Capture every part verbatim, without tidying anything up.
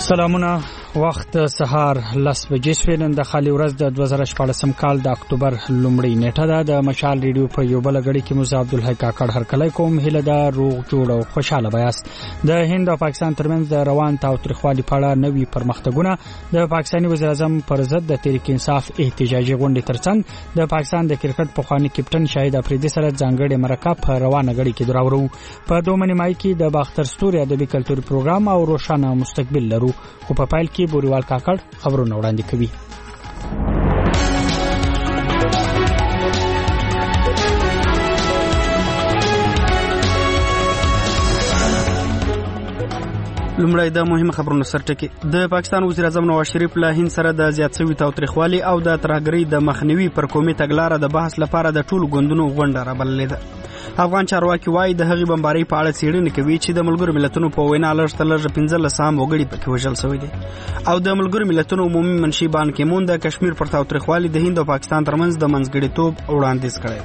سلامونه وخت سهار لس بجې شوې نن د خالي ورځ د دوه زره شپاړسم کال د اکتوبر لومړۍ نیټه ده. د مشال ریډیو په یو بل غړي کې موږ عبدالحی کاکړ هرکلی کوم. هیله ده روغ جوړ او خوشاله بیاست. د هند او پاکستان ترمنځ د روان تاوتریخوالي په اړه نوي پرمختګونه، د پاکستاني وزیر اعظم پر ضد د تحریک انصاف احتجاجي غونډې ترڅنګ د پاکستان د کرکټ پخوانی کپټن شاهد افریدي سره ځانګړې مرکه په روانه غړي کې دراورو. په دوه منیمای کې د باختر ستوري ادبي کلتوري پروګرام او روشانه مستقبل لرو. خو په پایل کې بوریوال کاکړ خبرونه وړاندې کوي. لومړی د مهمه خبرونو سرټکی. د پاکستان وزیر اعظم نواز شریف له هند سره د زیات شوي تاوتریخوالي او د ترهګرۍ د مخنیوي پر قومي تګلاره د بحث لپاره د ټولو ګوندونو غونډه رابللې ده. افغان چارواکي وايي د هغې بمبارۍ په اړه څېړنې کوي چې د ملګرو ملتونو په وینا لږ تر لږه پنځلس عام وګړي پکې وژل شوي دي. او د ملګرو ملتونو عمومي منشي بان کی مون د کشمیر پر تاوتریخوالي د هند او پاکستان ترمنځ د منځګړیتوب وړاندیز کړی.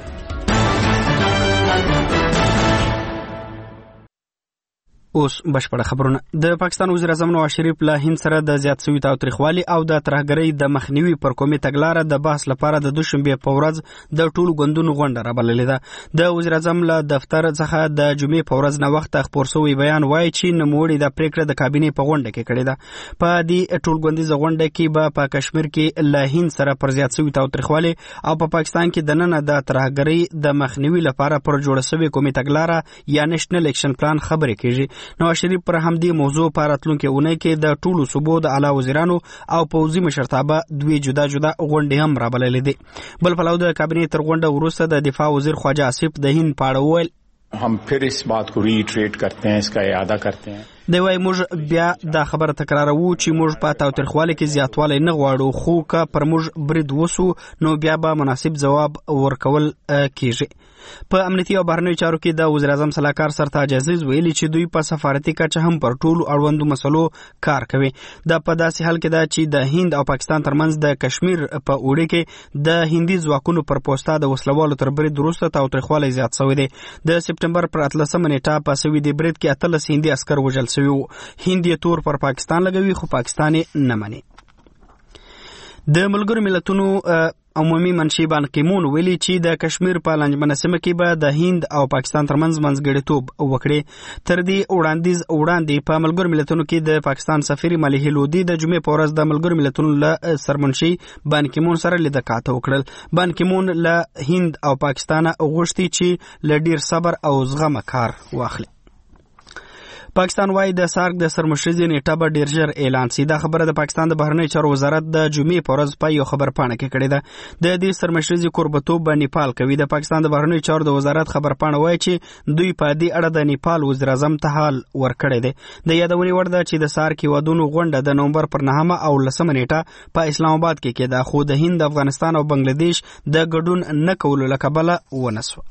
اوس بشپړه خبرونه. د پاکستان وزیر اعظم نواز شریف له هند سره د زیات شوي تاوتریخوالي او د ترهګرۍ د مخنیوي پر قومي تګلاره د بحث لپاره د دوشنبې په ورځ د ټولو ګوندونو غونډه رابللې ده. د وزیر اعظم له دفتر څخه د جمعې په ورځ نه وخت خپور شوی بیان وایي چې نوموړي د پریکړه د کابینې په غونډه کې کړې ده. په دې ټولګوندیزه غونډه کې به په کشمیر کې له هند سره پر زیات شوي تاوتریخوالي او په پاکستان کې د نن د ترهګرۍ د مخنیوي لپاره پر جوړه شوې قومي تګلاره یا نېشنل اکشن پلان خبرې کیږي. نواز شریف پر همدې موضوع په راتلونکي اونۍ کې د ټولو صوبو د اعلی وزیرانو او پوځي مشرتابه دوی جدا جدا غونډې هم رابللې دي. بل پلو د کابینې تر غونډه وروسته د دفاع وزیر خواجه آصف د هند په اړه وویل हम फिर इस बात को रीट्रेट करते हैं, इसका इरादा करते हैं. دی وای موږ بیا دا خبره تکراروو چې موږ په تاوتریخوالي کې زیاتوالی نه غواړو، خو که پر موږ برید وسو نو بیا به مناسب ځواب ورکول کیږي. په امنیتي او بهرنیو چارو کې د وزیر اعظم صلاحکار سرتاج عزیز ویلي چې دوی په سفارتي کچه هم پر ټولو اړوندو مسلو کار کوي. دا په داسې حال کې ده چې د هند او پاکستان ترمنځ د کشمیر په اوړي کې د هندي ځواکونو پر پوسټه د وسلوالو تر برید وروسته تاوتریخوالی زیات شوی دی. د سپټمبر پر اتلسمه نیټه په سوي دی برید کې اتلس هندي عسکر وژل شوي وو. هند یې تور پر پاکستان لګوي خو پاکستان یې نه مني. د ملګرو ملتونو عمومي منشي بان کی مون ویلي چې د کشمیر په لنجمنه سیمه کې به د هند او پاکستان ترمنځ منځګړیتوب وکړي. تر دې وړاندیز وړاندې په ملګرو ملتونو کې د پاکستان سفیر ملیح لودي د جمعې په ورځ د ملګرو ملتونو له سرمنشي بان کی مون سره لیدکات وکړل. بان کی مون له هند او پاکستان غوښتي چې له ډیر صبر او زغم کار واخلي. پاکستان وايي د سارک د سرمشرزي نیټه به ډیر ژر اعلان شي. دا خبره د پاکستان د بهرنیو چارو وزارت د جمعې په ورځ په یو خبرپاڼه کې کړې ده. د دې سرمشرزي کوربتوب به نیپال کوي. د پاکستان د بهرنیو چارو د وزارت خبرپاڼه وايي چې دوی په دې اړه د نیپال وزیر اعظم ته حال ورکړی دی. د یادونې وړ ده چې د سارک هیوادونو غونډه د نومبر پر نهمه او لسمه نیټه په اسلام آباد کې کېده، خو د هند، افغانستان او بنگلاديش د ګډون نه کولو له کبله ونه شوه.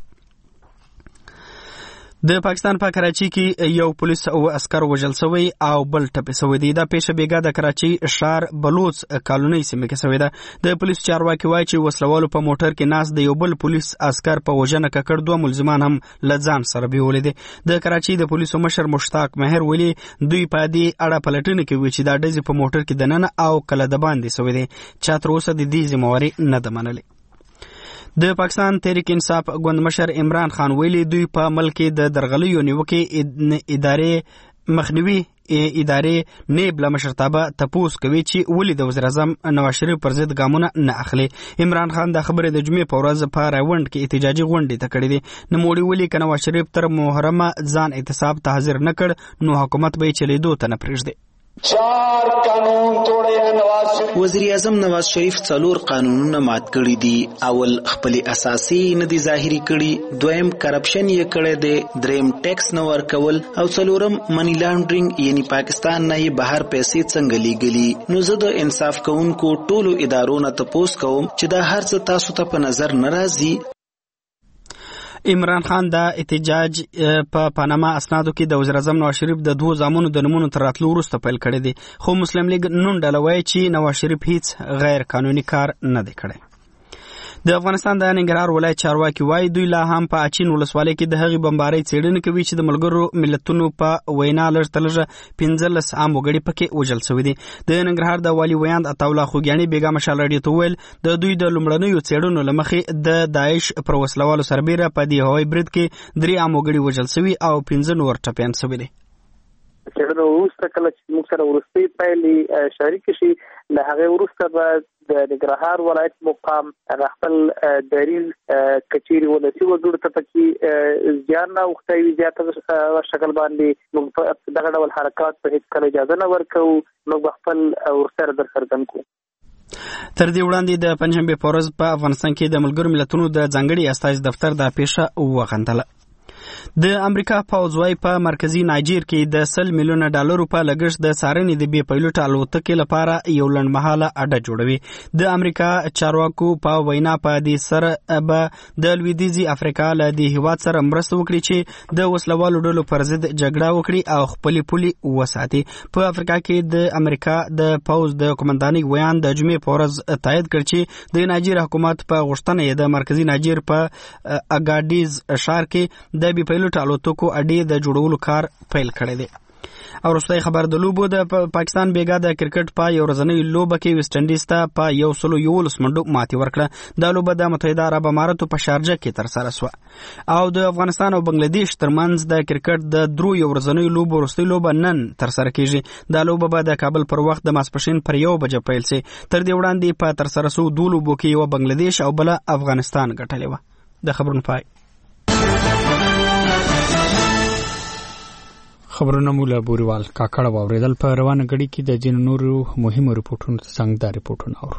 د پاکستان په کراچي کې یو پولیس او عسکر وژل شوی او بل ټپي شوی دی. دا پیښه بیګا د کراچي ښار بلوچ کالوني سیمه کې شوې ده. د پولیس چارواکي وایي چې وسلوالو په موټر کې ناست د یو بل پولیس عسکر په وژنه ککړ دوه ملزمان هم له ځان سره بیولې دي. د کراچي د پولیسو مشر مشتاق مهر ویلي دوی په دې اړه پلټنه کوي چې دا ډزې په موټر کې دننه او کله د باندې شوې دي. چا تر اوسه د دې ذمہواري نه ده منلې. د پاکستان تحریک انصاف ګوند مشر عمران خان ویلي دوی په ملک د درغلیو نیوکې ادارې مخنیوي ادارې نیب له مشرتابه تپوس کوي چې ولې د وزیر اعظم نواز شریف پر ضد ګامونه نه اخلي. عمران خان د خبرې د جمعې په ورځ په راوند کې احتجاجي غونډې ته کړې دي. نوموړي ویلي که نواز شریف تر محرمه ځان اعتصاب ته حاضر نه کړ نو حکومت به یې چلیدو ته نه پرېږدي. چار قانون توڑے نواز شریف وزیر اعظم نواز شریف څلور قانونونه مات کړي دي. اول خپل اساسي نه دي ظاهري کړي، دویم کرپشن یې کړی دی، دریم ټیکس نه ورکول او څلورم منی لانډرینګ یعنی پاکستان نه یې بهر پیسې څنګه لیږلي. نو زه د انصاف کوونکو ټولو ادارو نه تپوس کوم چې دا هر څه تاسو ته په نظر نه راځي. عمران خان د احتجاج په پاناما اسنادو کې د وزیر اعظم نواز شریف د دوه زامنو د نومونو تر راتلو وروسته پیل کړی دی، خو مسلم لیگ نون ډله وایي چې نواز شریف هیڅ غیر قانوني کار نه دی کړی. د افغانستان د ننګرهار ولایت چارواکي وایي دوی لا هم په اچین ولسوالۍ کې د هغې بمبارۍ څېړنه کوي چې د ملګرو ملتونو په وینا لږ تر لږه پنځلس عام وګړي پکې وژل شوي دي. د ننګرهار د والي ویاند عطاالله خوږیاڼي بیګا مشال راډیو ته وویل د دوی د لومړنیو څېړنو له مخې د داعش پر وسلوالو سربیره په دې هوایي برید کې درې عام وګړي وژل شوي او پنځه نور ټپیان شوي دي. څېړنه وروسته کله چې موږ سره وروستۍ پایلې شریک شي له هغې وروسته به د ننګرهار ولایت مقام هغه خپل دلیل کچېرې ولسي وګړو ته پکې زیان نه اوښتی وي زیاته شکل باندې موږ دغه ډول حرکات په هېڅ کله اجازه نه ورکوو. موږ به خپل ورسره درڅرګند کړو. تر دې وړاندې د پنجشنبې په ورځ په افغانستان کې د ملګرو ملتونو د ځانګړي استازي دفتر دا پیښه وغندله. د امریکا پوځ وايي په مرکزي نایجیر کې د سل میلیونه ډالرو په لګښت د څارنې د بې پیلوټه الوتکې لپاره یو لنډمهاله اډه جوړوي. د امریکا چارواکو په وینا په دې سره به د لویدیځي افریقا له دې هیواد سره مرسته وکړي چې د وسلوالو ډلو پر ضد جګړه وکړي او خپلې پولې وساتي. په افریقا کې د امریکا د پوځ د قومندانۍ ویان د جمعې په ورځ تایید کړ چې د نایجیر حکومت په غوښتنه یې د مرکزي نایجیر په اګاډیز ښار کې د بې پیلوټه الوتکو اډې د جوړولو کار پیل کړی دی. او وروستی خبر د لوبو د پاکستان بیګا د کرکټ په یو ورځنۍ لوبه کې ویسټ انډیز ته په یو سلو یولس منډو ماتې ورکړه. دا لوبه د متحده عرب اماراتو په شارجه کې ترسره شوه. او د افغانستان او بنگلادیش ترمنځ د کرکټ د درو یو ورځنۍ لوبو وروستۍ لوبه نن ترسره کیږي. دا لوبه به د کابل پر وخت د ماسپښین پر یو بجه پیل شي. تر دې وړاندې په ترسره شوو دوه لوبو کې یوه بنگلادیش او بله افغانستان ګټلې وه. د خبرونو پای. خبرونه مو له بوریوال کاکړه واوریدل. په روانه غړي کې د ځینو نورو مهمو رپورټونو څنګه دا رپورټونه اورو.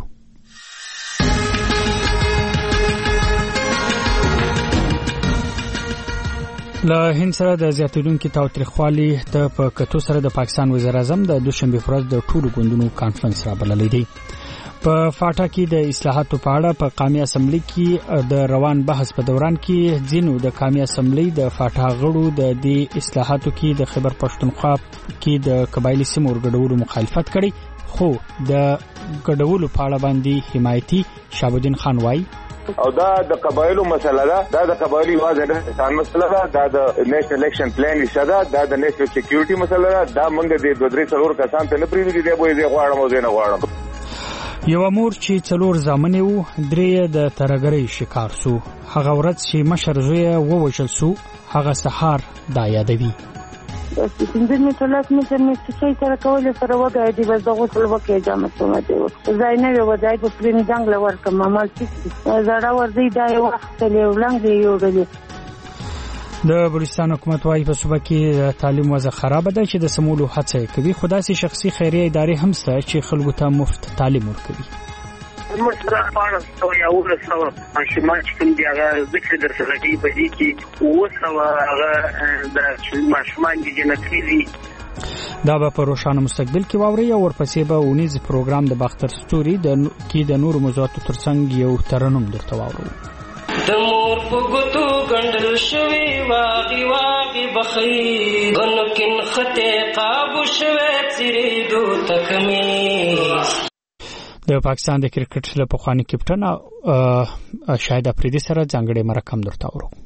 له هند سره د زیاتېدونکي تاوتریخوالي ته په کتو سره د پاکستان وزیر اعظم د دوشنبې په ورځ د ټولو ګوندونو کانفرنس رابللی دی. په فاټا کې د اصلاحاتو په اړه په قومي اسمبلی کې د روان بحث په دوران کې ځینو د قومي اسمبلی د فاټا غړو د دې اصلاحاتو کې د خیبر پښتونخوا کې د قبایلی سیمو ورګډولو مخالفت کړي. خو د ګډولو په اړه باندې حمایتي شهاب الدین خان وایي او دا د قبایلو مسله ده. دا د قبایلی واځه د افغانستان مسله ده. دا د نېشنل الیکشن پلان نشه ده. دا د نېشنل سکیورټي مسله ده. دا موږ د دوه درې څلور کسان ته نه پریږدي دی به یې غواړم او زه نه غواړم. یو مور چې څلور زامن وو درې د ترګرۍ شکار سو. هغه ورځ چې مشر زوی ووژل سو هغه سهار دا یادوي. بس څنګه مې ټولات مې تر مې څه سره کول سره وګای دی بس دغه ټول وکي جامه ته دی زای نه و ځای په پریم ځنګ لور کوم مال چې زړه ور دی دا یو وخت له ولنګ یو غلي. د بلوچستان حکومت وايي په صوبه کې تعلیم وضع خراب ده چې د سمولو هڅه کوي. خو داسې شخصي خیریه ادارې هم شته چې خلکو ته مفت تعلیم ورکوي. موږ سره پاړه او یو ورسو ماشومان چې کوم دی هغه ذکر درسره دی په دې کې وسو هغه د ماشومان د جنتي دا به په روښانه مستقبل کې واوري او ورپسې به اونیز پروګرام د باختر ستوري د کې د نور موضوعاتو ترڅنګ یو ترنم درته واورو. د مور په ګوتو ګندل شوی واغي واغي بخي غنکن خته قابو شوی تیرې دو تکمی. د پاکستان د کرکټ له پخواني کپټن شاهد افریدي سره ځانګړی مرکه هم درته واورو.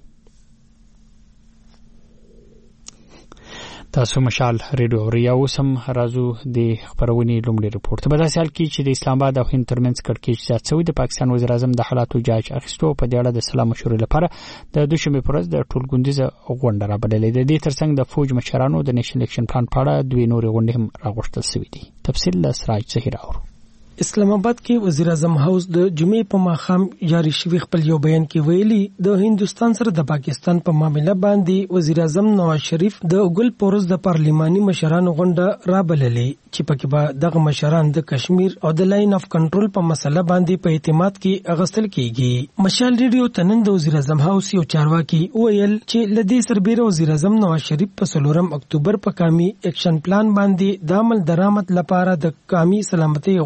تاسو مشال ریډیو اوریا اوسم راځو د خبرونې لومړی رپورت. په داسې حال کې چې د اسلام آباد او هند ترمنځ کړکېچ زیات شوی د پاکستان وزیر اعظم د حالاتو جاج اخیستو په دې اړه د سلا مشورې لپاره د دوشنبې په ورځ د ټولګوندیزه غونډه رابللې ده. د دې ترڅنګ د فوج مشرانو د نېشنل الیکشن پلان په اړه دوی نورې غونډې هم راغوښتل شوې دي. تفصیل له سراج ظهیر اورو. اسلام آباد کې وزیر اعظم هاوس د جمعې په ماښام جاری شوی خپل یو بیان کې ویلي د هندستان سره د پاکستان په معاملې باندې وزیر اعظم نواز شریف د ګل پورز د پارلیماني مشرانو غونډه رابللې چې پکې به دغه مشران د کشمیر او د لاین اف کنټرول په مسله باندې په اعتماد کې اغستل کیږي. مشال ریډیو تنن د وزیر اعظم هاوس یو چارواکي ویل چې لدې سربېره وزیر اعظم نواز شریف په څلورم اکتوبر په قومي اکشن پلان باندې د عمل درآمد لپاره د قومي سلامتۍ غونډه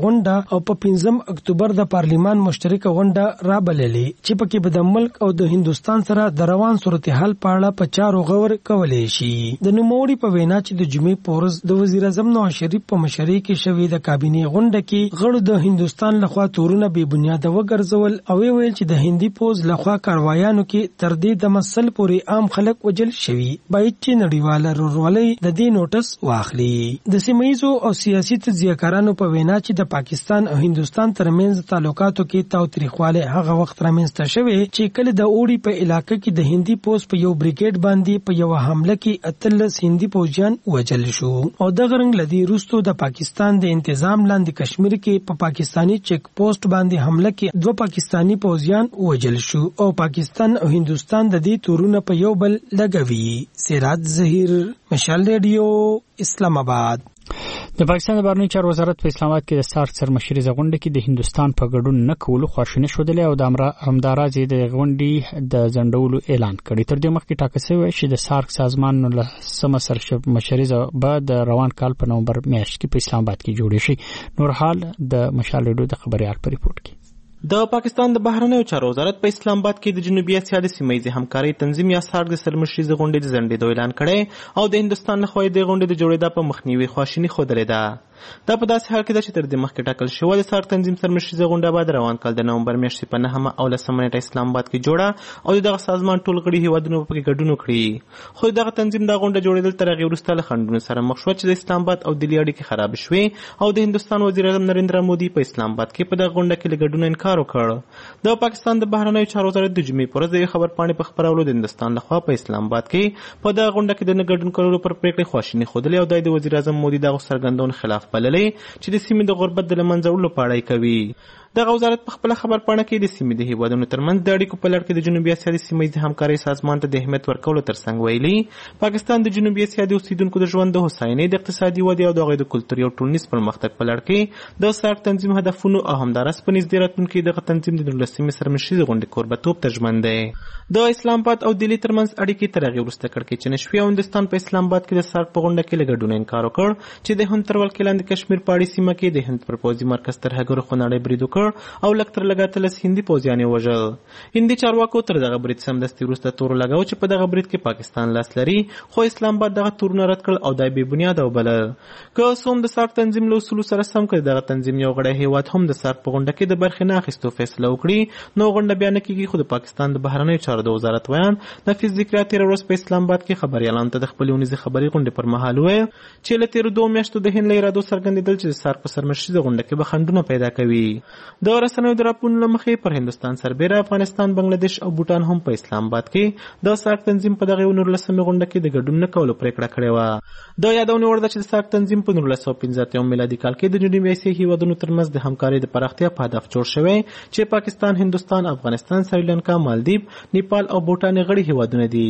او په پنځم اکتوبر د پارلیمان مشترکه غونډه رابللې چې پکې به د ملک او د هندستان سره د روان صورتحال په اړه په چارو غور کولای شي. د نوموړي په وینا چې د جمعې په ورځ د وزیر اعظم نواز شریف په مشرۍ کې شوې د کابینې غونډه کې غړو د هندستان لخوا تورونه بې بنیاده وګرځول او ویل چې د هندي پوز لخوا کاروایانو کې تر دې د مسل پورې عام خلک وجل شوي باید چې نړیواله رورولۍ د دې نوټس واخلي. د سیمه‌ییزو او سیاسي تجزیه‌کارانو په وینا چې د پاکستان او هندستان ترمنځ تعلقاتو کې تاوتریخواله هغه وخت رامنځته شوی چې کله د اوړي په علاقې کې د هندي پوز په یو بریګیډ باندې په یو حمله کې اتلس هندي پوځیان وجل شو او د غرنګ لدی روستو د پاکستان د تنظیم لاندې کشمیر کې په پاکستانی چیک پوسټ باندې حمله کې دوه پاکستانی پوځیان وجل شو او پاکستان او هندستان د دې تورونه په یو بل لګوي. سراج ظهیر، مشال ریډیو، اسلام آباد. د پاکستان د بهرنیو چارو وزارت په اسلام آباد کې د سارک سرمشري غونډه کې د هندستان په ګډون نه کولو خواشیني شودلې او د امر همداراز د غونډې د ځنډولو اعلان کړی. تر دې مخکې ټاکل شوی چې د سارک سازمان له سم سرمشري به د روان کال په نومبر میاشت کې په اسلام آباد کې جوړ شي. نور حال د مشال ریډیو د خبريال په ریپورت کې. د پاکستان د بهرنیو چارو وزارت په اسلام آباد کې د جنوبي اسیا د سیمه‌ییزې همکارۍ تنظیم یا سارک د سرمشري غونډې د ځنډېدو اعلان کړی او د هندستان لخوا د غونډې د جوړېدا په مخنیوي خواشیني ښودلې ده. دا په داسې حال کې ده چې تر دې مخکې ټاکل شوې د سارک تنظیم سرمشري غونډه به د روان کال د نومبر میاشتې په نهمه او لسمه نیټه اسلام آباد کې جوړه او دغه سازمان ټول غړي هیوادونو په کې ګډون وکړي. خو دغه تنظیم د غونډه جوړېدل تر هغې وروسته له خنډونو سره مخ شو چې د اسلام آباد او دلی اړیکې خراب شوې او د هندستان وزیر اعظم نریندرا مودي په اسلام آباد کې په دغه غونډه کې له ګډون انکار وکړ. د پاکستان د بهرنیو چارو وزارت د جمعې په ورځ د خبرپاڼې په خپرولو د هندستان لخوا په اسلام آباد کې په دغه غونډه کې د نه ګډون کولو پر پریکړې خواشیني ښودلې او د وزیر اعظم مودي دغه څرګندونو خلاف بللې چې د سیمې د غربت د له منځه وړلو په اړه کوي. دغه وزارت په خپل خبرپاڼه کې د سیمې د هیوادونو ترمنځ د اړیکو په لړ کې د جنوبي اسیا د سیمه‌ییزې همکارۍ سازمان ته د اهمیت ورکولو ترڅنګ ویلي پاکستان د جنوبي اسیا د اوسیدونکو د ژوند د هوساینې، د اقتصادي ودې او د هغوی د کلتوري او ټولنیز پرمختګ په لړ کې د سارک تنظیم هدفونو او همداراز په نږدې راتلونکي دغه تنظیم د نولسمې سرمشري غونډې کوربهتوب ته ژمن دی. د اسلام آباد او دلی ترمنځ اړیکې تر هغې وروسته کړکېچنې شوې او هندستان په اسلام آباد کې د سارک په غونډه کې له ګډون انکار وکړ چې د هند تر ولکې لاندې کشمیر په اړې سیمه کې د هند پر پوځي مرکز ترهګرو خونړی برید وکړ او لږ تر لږه اتلس هندي پوځیان یې وژل. هندي چارواکو تر دغه برید سمدستي وروسته تور لګاوه چې په دغه برید کې پاکستان لاس لري، خو اسلام آباد دغه تورونه رد کړل او دا بې بنیاده وبلل. که اوس هم د سارک تنظیم له اصولو سره سم که دغه تنظیم یو غړی هیواد هم د سارک په غونډه کې د برخې نه اخیستو فیصله وکړي نو غونډه بیا نه کېږي. خو د پاکستان د بهرنیو چارو د وزارت ویان نفیس ذکریا تېره ورځ په اسلام آباد کې خبریالانو ته د خپلې اونیزې خبري غونډې پر مهال وویل چې له تېرو دوو میاشتو د هند له ارادو څرګندېدل چې د سارک په سرمشري غونډه کې به خنډونه پیدا کوي. د رسنیو د راپورونو له مخې پر هندستان سربیره افغانستان، بنگلادیش او بوټان هم په اسلام آباد کې د سارک تنظیم په دغه نولسمې غونډه کې د ګډون نه کولو پریکړه کړې وه. د یادونې وړ ده چې د سارک تنظیم په نولس سوه پنځه اتیا میلادي کال کې د جنوبي اسیا هیوادونو ترمنځ د همکارۍ د پراختیا په هدف جوړ شوی چې پاکستان، هندوستان، افغانستان، سریلانکا، مالدیپ، نیپال او بوټان غړي هیوادونه دي.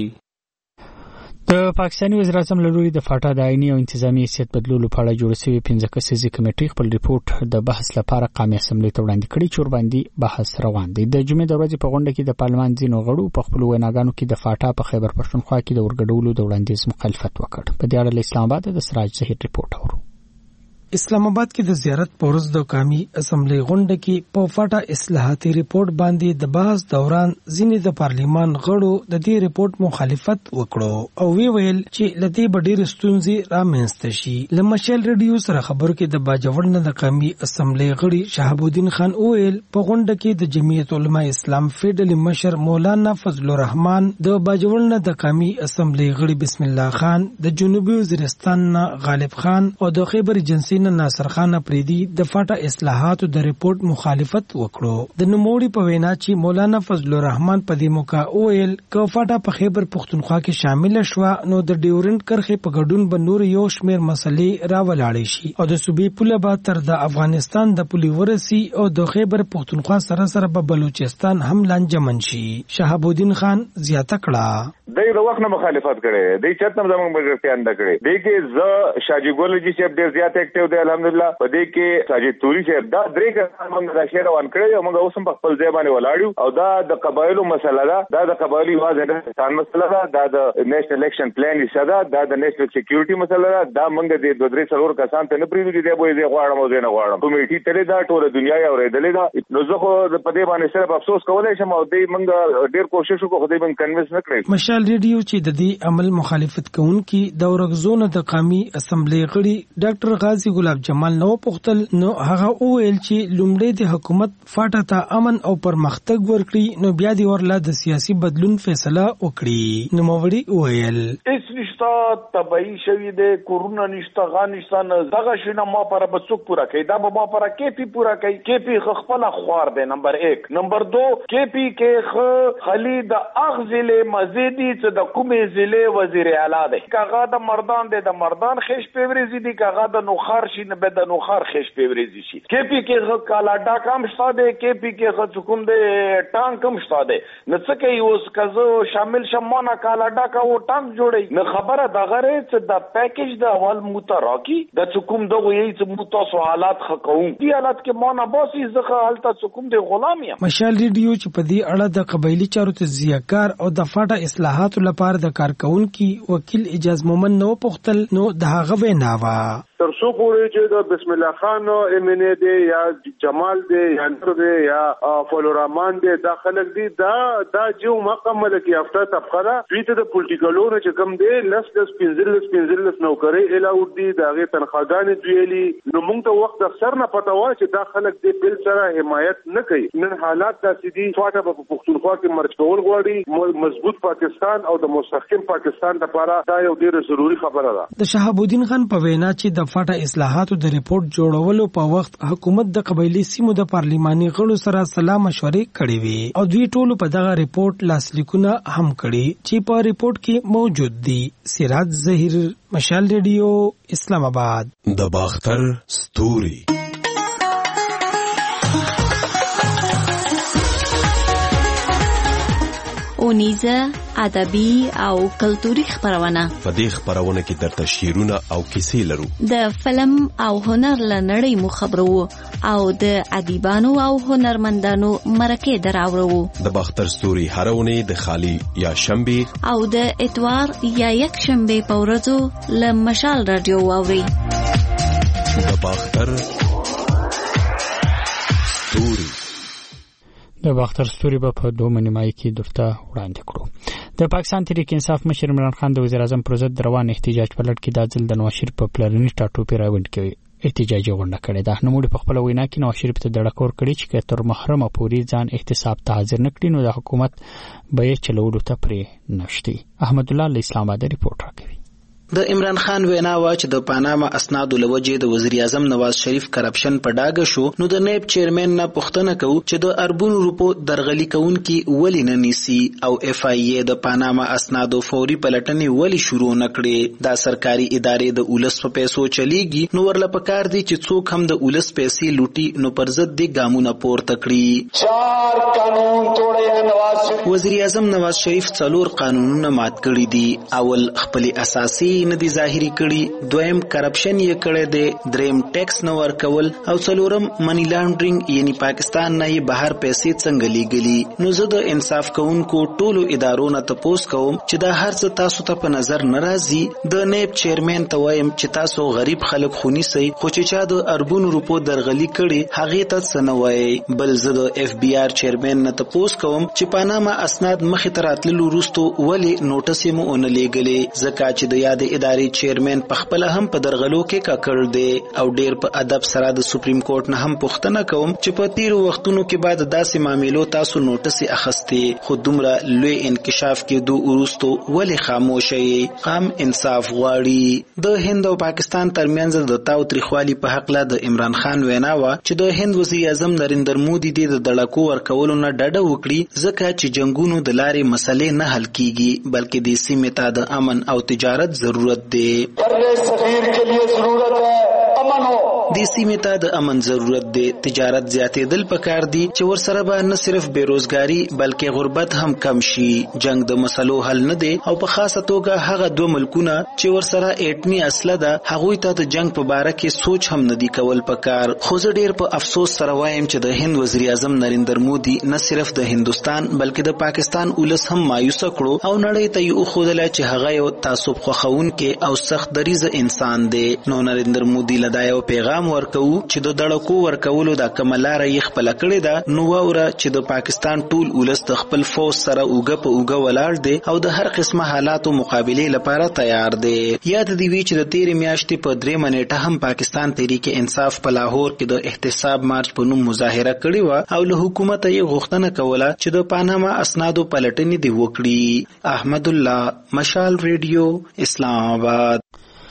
د پاکستاني وزیر اعظم له لوري د فاټا د آئیني او انتظامی حیثیت بدلولو په اړه جوړ شوې پنځه کسیزې کمیټې خپل ریپورټ د بحث لپاره قومي اسمبلۍ ته وړاندې کړی چې ورباندې بحث روان دی. د جمعې د ورځې په غونډه کې د پارلمان ځینو غړو په خپلو ویناګانو کې د فاټا په خیبر پښتونخوا کې د ورګډولو د وړاندیز مخالفت وکړ. په دې اړه له اسلام آباد د سراج ظهیر ریپورټ اورو. اسلام آباد کې د زیارت پورز د قومي اسمبلی غونډه کې په فاټا اصلاحاتي ریپورت باندې د بحث دوران ځینې د پارلیمان غړو د دې ریپورت مخالفت وکړو او وی ویل چې لدی بډیر ستونزې رامنځته شي. لمشل ریډیو سره خبرو کې د باجوړ د قومي اسمبلی غړي شهاب الدین خان اویل په غونډه کې د جمعیت علماء اسلام فیډرل مشر مولانا فضل الرحمن، د باجوړ د قومي اسمبلی غړي بسم الله خان، د جنوبي وزیرستان غالب خان او د خیبر جنسي ناصر خان اپریدي د فاټا اصلاحاتو د ریپورت مخالفت وکړو. د نوموړي په وینا چې مولانا فضل الرحمن په دې موقع اویل که فاټا په خیبر پښتونخوا کې شامل شوه نو د ډیورنټ کرښې په ګډون به نور یو شمېر مسلې راولاړې شي او د صوبې پوله به تر د افغانستان د پولې ورسي او د خیبر پښتونخوا سره سره به بلوچستان هم لانجمن شي. شهاب الدین خان زیاته کړه دای د وخت نه مخالفت کړي دی چرته زمونږ ملګرتیا نه کړي دی کې ز شاجي ګل جی صاحب ډیر زیات اکټیو دی الحمدلله په دې کې ساجد توري صاحب دا درې کسان موږ د شهر روان کړی او موږ اوس هم په خپل ځای باندې ولاړو او دا د قبایلو مسله ده دا د قبایلي واځ د ځان مسله ده دا د نېشنل الیکشن پلان یې ده دا د نېشنل سکیورټي مسله ده دا موږ د دوه درې څلور کسان ته نه پریږدي دی به یې غواړم او زه نه غواړم کمیټي تلې دا ټول دنیا یې اورېدلې ده نو زه خو په دې باندې صرف افسوس کولای شم او دې موږ ډیر کوشش وکړو خو دې موږ کنوینس نه کړی. مشال ریډیو چې د دې عمل مخالفت کوونکي د ورغزونه د قومي اسمبلی غړي ډاکټر غازی ګلاب جمال نو پختل نو هغه وویل چې لومړی د حکومت فاټه ته امن او پرمختګ ورکړي نو بیا دی ورله د سیاسي بدلون فیصله وکړي. نو موري وویل اس نشتا تبعی شوی د کورونا نشتا غانشتان دغه شنه ما پر بڅوک پورا کوي دا به ما پر کې پی پورا کوي کې پی خپل خوار دی نمبر یک نمبر دو کې پی کې خ خالد اغزل مزيدي چې د کومې ضلع وزیر اعلی دی کاغه د مردان دی د مردان خش پیوريزي دی کاغه د نوخار شي نه به د نوخار خش پیوريزي شي کې پی کې خ کالا ډاکام شته دی کې پی کې خ کوم دی ټانک هم شته دی نو څه کوي اوس کزو شامل شمانه کالا ډاکا و ټانک جوړي نو خبره د غره چې د پیکیج د اول متراکی د حکومت دغه یی چې متاسو حالات خقوم دی حالات کې مونږه باسي زخه حالت حکومت د غلامي. مشال ریډیو چې په دې اړه د قبایلی چارو تجزیه‌کار او د فاټه اصلاحاتو لپاره د کارکونکو وکیل اجاز مومن نو پختل نو د هغه ویناوه تر څو پورې چې د بسم الله خان ایم ان ای دی یا جمال دی یا نور دی یا فلورمان دی دا خلک دی دا دا جو مقامله کې افته طبقه دوی ته د پولیټیکلونو چې کم دی لس لس پنځلس پنځلس نوکري الاوډ دی داغه تنخواګانې دویلي نو موږ ته وخت اکثر نه پته و چې دا خلک دی بل سره حمایت نه کوي نن حالات داسې دي فاټه په پښتونخوا کې مرچ کول غواړي مضبوط پاکستان او د مستحکم پاکستان لپاره دا یو ډیره ضروری خبره ده. د شهاب الدین خان په وینا چې د فاټه اصلاحاتو د ریپورت جوړولو په وخت حکومت د قبایلی سیمو د پارلیماني غړو سره سلا مشورې کړې وي او دوی ټول په دغه ریپورت لاسلیکونه هم کړي چې په ریپورت کې موجود دي. سراج ظهیر مشال ریډیو اسلام آباد. د باختر ستوري اونیزه ادبي او کلتوري خبرونه په دې خبرونه کې درته شعرونه او کیسې لرو د فلم او هنر لنړۍ مو خبرو او د ادیبانو او هنرمندانو مرکه دراوړو. د باختر ستوري هرونه د خالی یا شنبه او د اتوار یا یک شنبه په ورځو ل مشال رادیو واوري. د باختر ستوري د باختر ستوري په دوه نیمایي کې درته وړاندې کړو. د پاکستان تحریک انصاف مشر عمران خان د وزیر اعظم پر ضد روان احتجاج په لړ کې د ځل د نواز شریف په پلرني ټاټوپی راوند کوي احتجاجي غونډه کړې ده. نوموړي په خپل وینا کې نواز شریف ته دړه کور کړی چې تر محرمه پوری ځان احتساب ته حاضر نکړي نو د حکومت به یې چلولو ته پرې نشتی. احمد الله اسلام آباد ریپورت راکوي. د عمران خان وینا وا چې د پاناما اسنادو لوجې د وزیر اعظم نواز شریف کرپشن په ډاګه شو نو د نیب چیرمن نه پوښتنه کوي چې د اربون روپو درغلي کوونکي ولی نه نیسی او اف ای ای د پاناما اسنادو فوري پلټنې ولی شروع نکړي. دا سرکاري ادارې د اولس په پیسو چلیږي نو ورله پکار دي چې څوک هم د اولس پیسې لوټي نو پر ضد دي ګامونه پورته کړي. چار قانون توړي نواز شریف وزیر اعظم نواز شریف څلور قانونونه مات کړي دي. اول خپل اساسي ندي ظاهري کړي دویم کرپشن یې کړی دی دریم ټیکس نه ورکول او څلورم منی لانډرینګ یعنی پاکستان نه یې بهر پیسې څنګه لیږلي. نو زه د انصاف کوونکو ټولو ادارو نه تپوس کوم چې دا هر څه تاسو ته په نظر نه راځي. د نیب چیرمن ته وایم چې تاسو غریب خلک خونی سي خو چې چا د اربون روپو درغلي کړي هغه ته څه نه وایي. بل زه د اف بی آر چیرمن نه تپوس کوم چې پاناما اسناد مخې ته راتللو وروسته ولې نوټس یې مو نه لیږلي ځکه چې د یاد ادارې چیرمن په خپل هم په درغلو کې کاکړ دی او ډیر په ادب سره د سپریم کورټ نه هم پوښتنه کوم چې په تیرو وختونو کې بعد داسې معاملو تاسو نوټس اخستې خو دومره لوی انکشاف کې دوه ورستو ولې خاموش یې. قام انصاف غواړي. د هند او پاکستان ترمنځ د تاو تریخوالي په حق له د عمران خان وینا و چې د هند وزیر اعظم نریندر مودي د دړکو ورکولو نه ډډه وکړي ځکه چې جنگونو د لارې مسلې نه حل کیږي بلکې د سیمې ته د امن او تجارت ضرورت دی. سفیر کے لیے ضرورت ہے امن ہو. د سیمې ته د امن ضرورت دی. تجارت زیاتېدل پکار دي چې ورسره به نه صرف بیروزګاری بلکې غربت هم کم شي. جنگ د مسلو حل نه دی او په خاصه توګه هغه دوه ملکونه چې ورسره اټمی اصله ده هغوی ته د جنگ په باره کې سوچ هم نه دی کول پکار. خو زه ډیر په افسوس سره وایم چې د هند وزیر اعظم نریندر مودي نه صرف د هندستان بلکې د پاکستان ولس هم مایوس کړو او نړۍ ته یې وښودله چې هغه یو تعصب خوښونکی او سخت دریځه انسان دی. نو نریندر مودي له دا یو پیغام ورکوو چې د دړکو ورکولو دا کومه لاره یې خپله کړې ده نو واوره چې د پاکستان ټول ولس د خپل فوج سره اوږه په اوږه ولاړ دی او د هر قسمه حالاتو مقابلې لپاره تیار دی. یاد دې وي چې د تیرې میاشتې په درېیمه نیټه هم پاکستان تحریک انصاف په لاهور کې د احتساب مارچ په نوم مظاهره کړې وه او له حکومته یې غوښتنه کوله چې د پاناما اسنادو پلټنې دې وکړي. احمد الله، مشال ریډیو، اسلام آباد.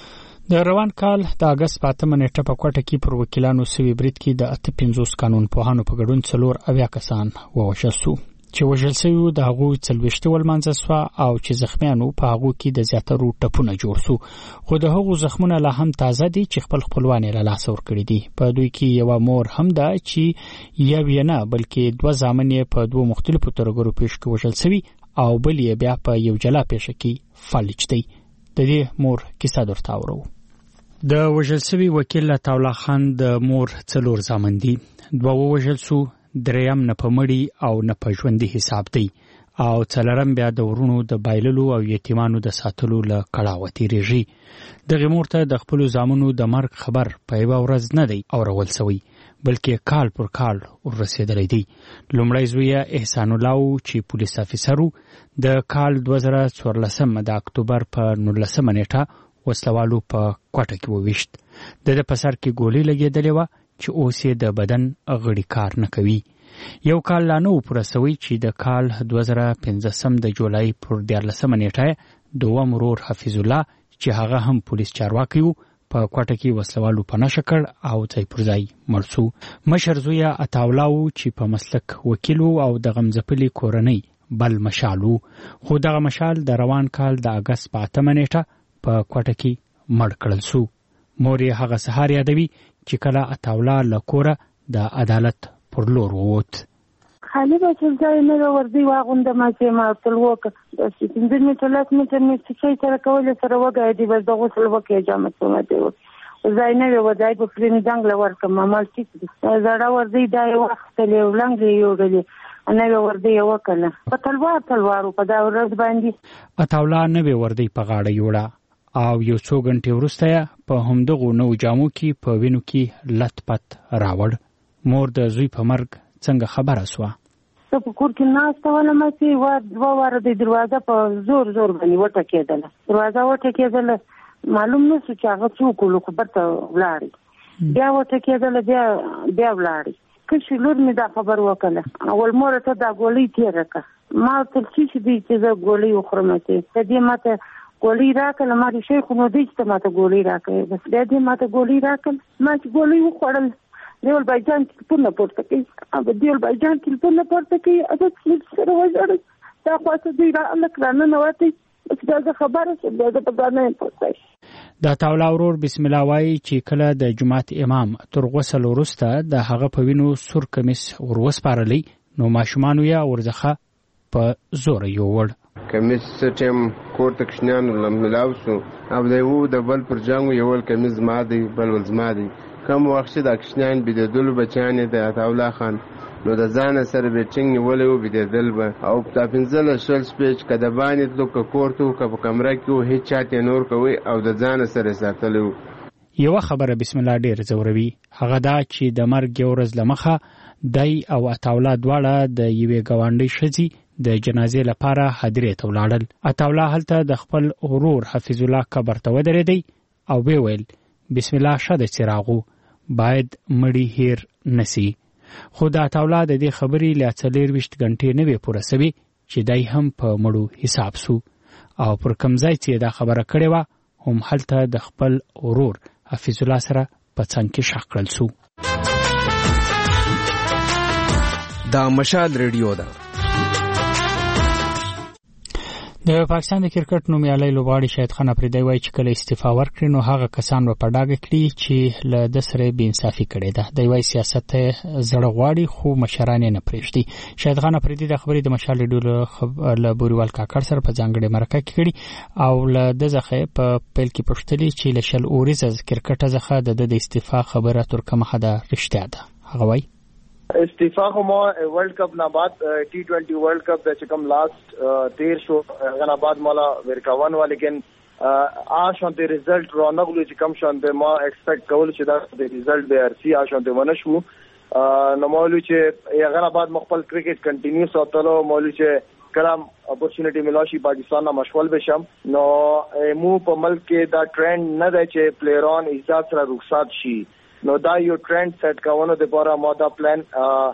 د روان کال د اگست په اتمه نیټه په کوټه کې پر وکیلانو سوي برید کې د اته پنځوس قانون پوهانو په ګډون څلور اویا کسان ووژل شو چې وژل شوي د هغوی څلوېښتې ولمانځل سوه او چې زخمیانو په هغو کې د زیاترو ټپونه جوړ سو. خو د هغو زخمونه لا هم تازه دي چې خپل خپلوان یې له لاسه ورکړي دي. په دوی کې یوه مور هم ده چې یو یې نه بلکې دوه زامن یې په دوو مختلفو ترګرو پیښو کې وژل شوي او بل یې بیا په یو جلا پیښه کې فلج دی. د دې مور کیسه درته اورو. د وژل شوي وکیل عطاالله خان د مور څلور زامن دي. دوه ووژل سو، دریم نه په مړي او نه په ژوندي حساب دی او څلرم بیا د ورونو د بایللو او یتیمانو د ساتلو له کړاوه تېرېږي. دغې مور ته د خپلو زامنو د مرګ خبر په یوه ورځ نه دی اورول سوی بلکې کال پر کال ورسېدلی دی. لومړی زوی یې احسان الله و چې پولیس افیسر و. د کال دوه زره څوارلسم د اکتوبر په نولسمه نیټه وسلوالو په کوټه کې وویشت. د ده په سر کې ګولۍ لګېدلې وه چې اوس یې د بدن غړي کار نه کوي. یو کال لا نه و پوره سوی چې د کال دوه زره پنځلسم د جولای پر دیارلسمه نیټه دوم ورور حفیظ الله چې هغه هم پولیس چارواکی و په کوټه کې وسلوالو په نښه کړ او ځای پر ځای مړ سو. مشر زوی یې عطاالله و چې په مسلک وکیل و او د غمځپلې کورنۍ بل مشال و. خو دغه مشال د روان کال د اګست په اتمه نیټه په کوټه کې مړ کړل سو. مور یې هغه سهار یادوي چې کله عطاالله له کوره د عدالت پر لور ووت. خالي به چې ځای نه وردی واغوندم چې ما تل وکړ د پنځه میټر لس میټر مې چې سره کولې سره وګای دی بس د غسل وکړې جامه څومره دی ځای نه وځای په فریم ځنګل ورکم مال چې زړه وردی دا یو وخت له ولنګ یو غلي نه وردی وکړه په تلوار تلوارو په دا ورځ باندې عطاالله نه وردی په غاړه یوړه او یو څو غنټې وروسته په همدغو نوو جامو کې په وینو کې لت پت راوړ. مور د زوی په مرګ څنګه خبره سوه؟ زه په کور کې ناسته وم چې دوه واره د دروازه په زور زور باندې وټکېدله. دروازه وټکېدله معلوم نه سو چې هغه څوک و خو برته ولاړې بیا وټکېدله بیا بیا ولاړې. کشي لور مې دا خبر وکړله اول مور ته دا ګولۍ تېره کړه. ما تل چې دی چې زه ګولۍ وخورم چې د دې ماته ګولۍ راکړه ما دې شیخ نو دی چې ماته ګولۍ راکړه بس بیا دې ماته ګولۍ راکړه ما چې ګولۍ وخوړل دیول بایجان تلفون پورته کوي او دیول بایجان تلفون پورته کوي اته سره وځړ دا خاصه دی را الله کرانه نواتي چې دا خبره څه ده په باندې پوښتنه. د عطاالله ورور بسم الله وایي چې کله د جماعت امام تر غسل وروسته د هغه په وینو سور کمیس وروسپارلی نو ماشومانو یې ورڅخه په زور یووړ. کمیس سټیم کور ته کښنیانو لملاو سو او د یو د بل پر جنګ یو کمیس ما دی بل ول زما دی. کوم وخت د کښنیان بيددل بچان د عطاالله خان نو د ځان سره به ټینګ نیولې و بيددل به او په پنځل شل سپیچ کده باندې د کورتو کپ کمره کې هیڅ چاته نور کوي او د ځان سره ساتلو. یو خبره بسم الله ډیر زوروي هغه دا چې د مرګ یو ورځ لمخه دای او عطاالله دواړه د یوې ګاونډي شذي د جنازې لپاره حاضرې ته ولاړل. عطاالله هلته د خپل ورور حفیظ الله قبر ته ودرېدی او وی ویل بسم الله شاده چراغو باید مړی هیر نسی. خو د عطاالله د دې خبرې له څلورویشت غنټې نه وې پوره سوي چې دای هم په مړو حساب سو او پر کوم ځای چې دا خبره کړې وه هم هلته د خپل ورور حفیظ الله سره په څنګ کې ښخ کړل سو. دا مشال ریډیو ده. د پاکستان د کرکټ نومیالي لوبغاړي شاهد خان افریدی وایي چې کله استعفا ورکړي نو هغه کسان به په ډاګه کړي چې له د سره بې انصافي کړې ده. دی وایي سیاست زړه غواړي خو مشران نه پرېږدي. شاهد خان افریدی د خبرې د مشال ډول له بوریوال کاکړ سره په ځانګړې مرکه کې کړي او له د ځخه په پیل کې پوښتلي چې له شل اوریزه کرکټ ځخه د د استعفا خبره تر کومه ده رښتیا ده. هغه وایي استعفا خو ما ورلد کپ نه بعد टी ट्वेंटी ورلد کپ د چکم لاست تیر شو غنا بعد مولا ورکاون ولیکن آشان د ریزلټ رونغلو چې کم شان د ما ایکسپیکټ کول چې دا د ریزلټ به ارسي آشان د ونشو نو مولو چې غنا بعد مخبل کرکټ کنټینیو ساتلو مولو چې کلام اپورچونټی ملاشي پاکستان نه مشغول بشم نو مو په ملک کې دا ټرند نه دی چې پلیران اجازه سره رخصت شي نو دا یو ټرند سیټ کاونه د پاره ما دا پلان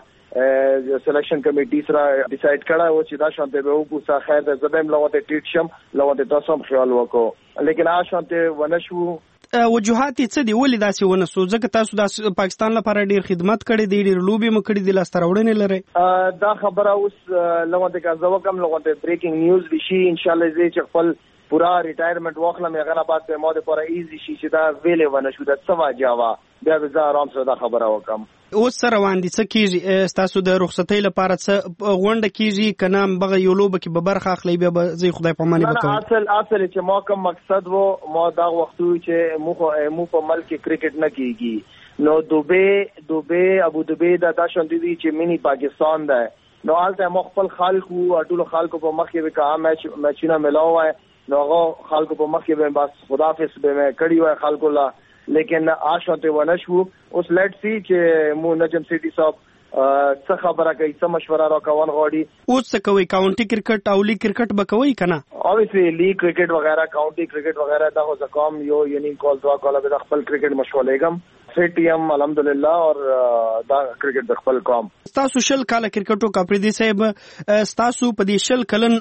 سلیکشن کمیټی سره ډیسایډ کړه او چې دا شانته به وګورم خیر د زبم لوته ټیټ شم لوته تاسو هم خیال وکړو لیکن آ شانته ونشو وجوهات څه دی ولې داسې ونه سو ځکه تاسو د پاکستان لپاره ډیر خدمت کړې دی ډیر لوبي مو کړې دي لاستر وړنې لري دا خبره اوس لوته کا زوکم لوته بریکینګ نیوز وشي ان شاء الله زه چې خپل پورا ریټایرمنٹ واخلم یې غنا بعد په موده پر ایزی شي چې دا ویلې ونه شو د سوا جاوا بیا به زه آرام سره دا خبره وکم. اوس سره باندې څه کیږي تاسو د رخصتۍ لپاره څه غونډه کیږي کنه بغه یو لوب کې به برخه اخلي بیا زی خدای په معنی وکړي. اصل اصل چې ما کوم مقصد وو ما دا وختو چې مو مو په ملک کرکټ نه کیږي نو دوبه دوبه ابو دوبه دا تاسو دي چې مینی پاکستان ده نو حالته مخفل خالق او ټول خلکو په مخ کې وکړه میچ میچونه ملاو ہے نو هغه خلکو په مخ کې به بس خدافظ به مې کړی وای خلکو لا لیکن آشانته ونشو اوس لیټ سی چې مو نجم سیټي صاحب څه خبره کوي څه مشوره راکوان غواړي اوس څه کوي کاونټي کرکټ او لیګ کرکټ به کوي کنه اوبویسلی لیګ کرکټ وغیرہ کاونټي کرکټ وغیرہ دا خو زکام یو یونین کال دوا کال به خپل کرکټ مشغولېګم سیټیم الحمدلله اور دا کرکټ د خپل قوم تاسو شل کاله کرکټو کاپریدي صاحب تاسو په دې شل کلن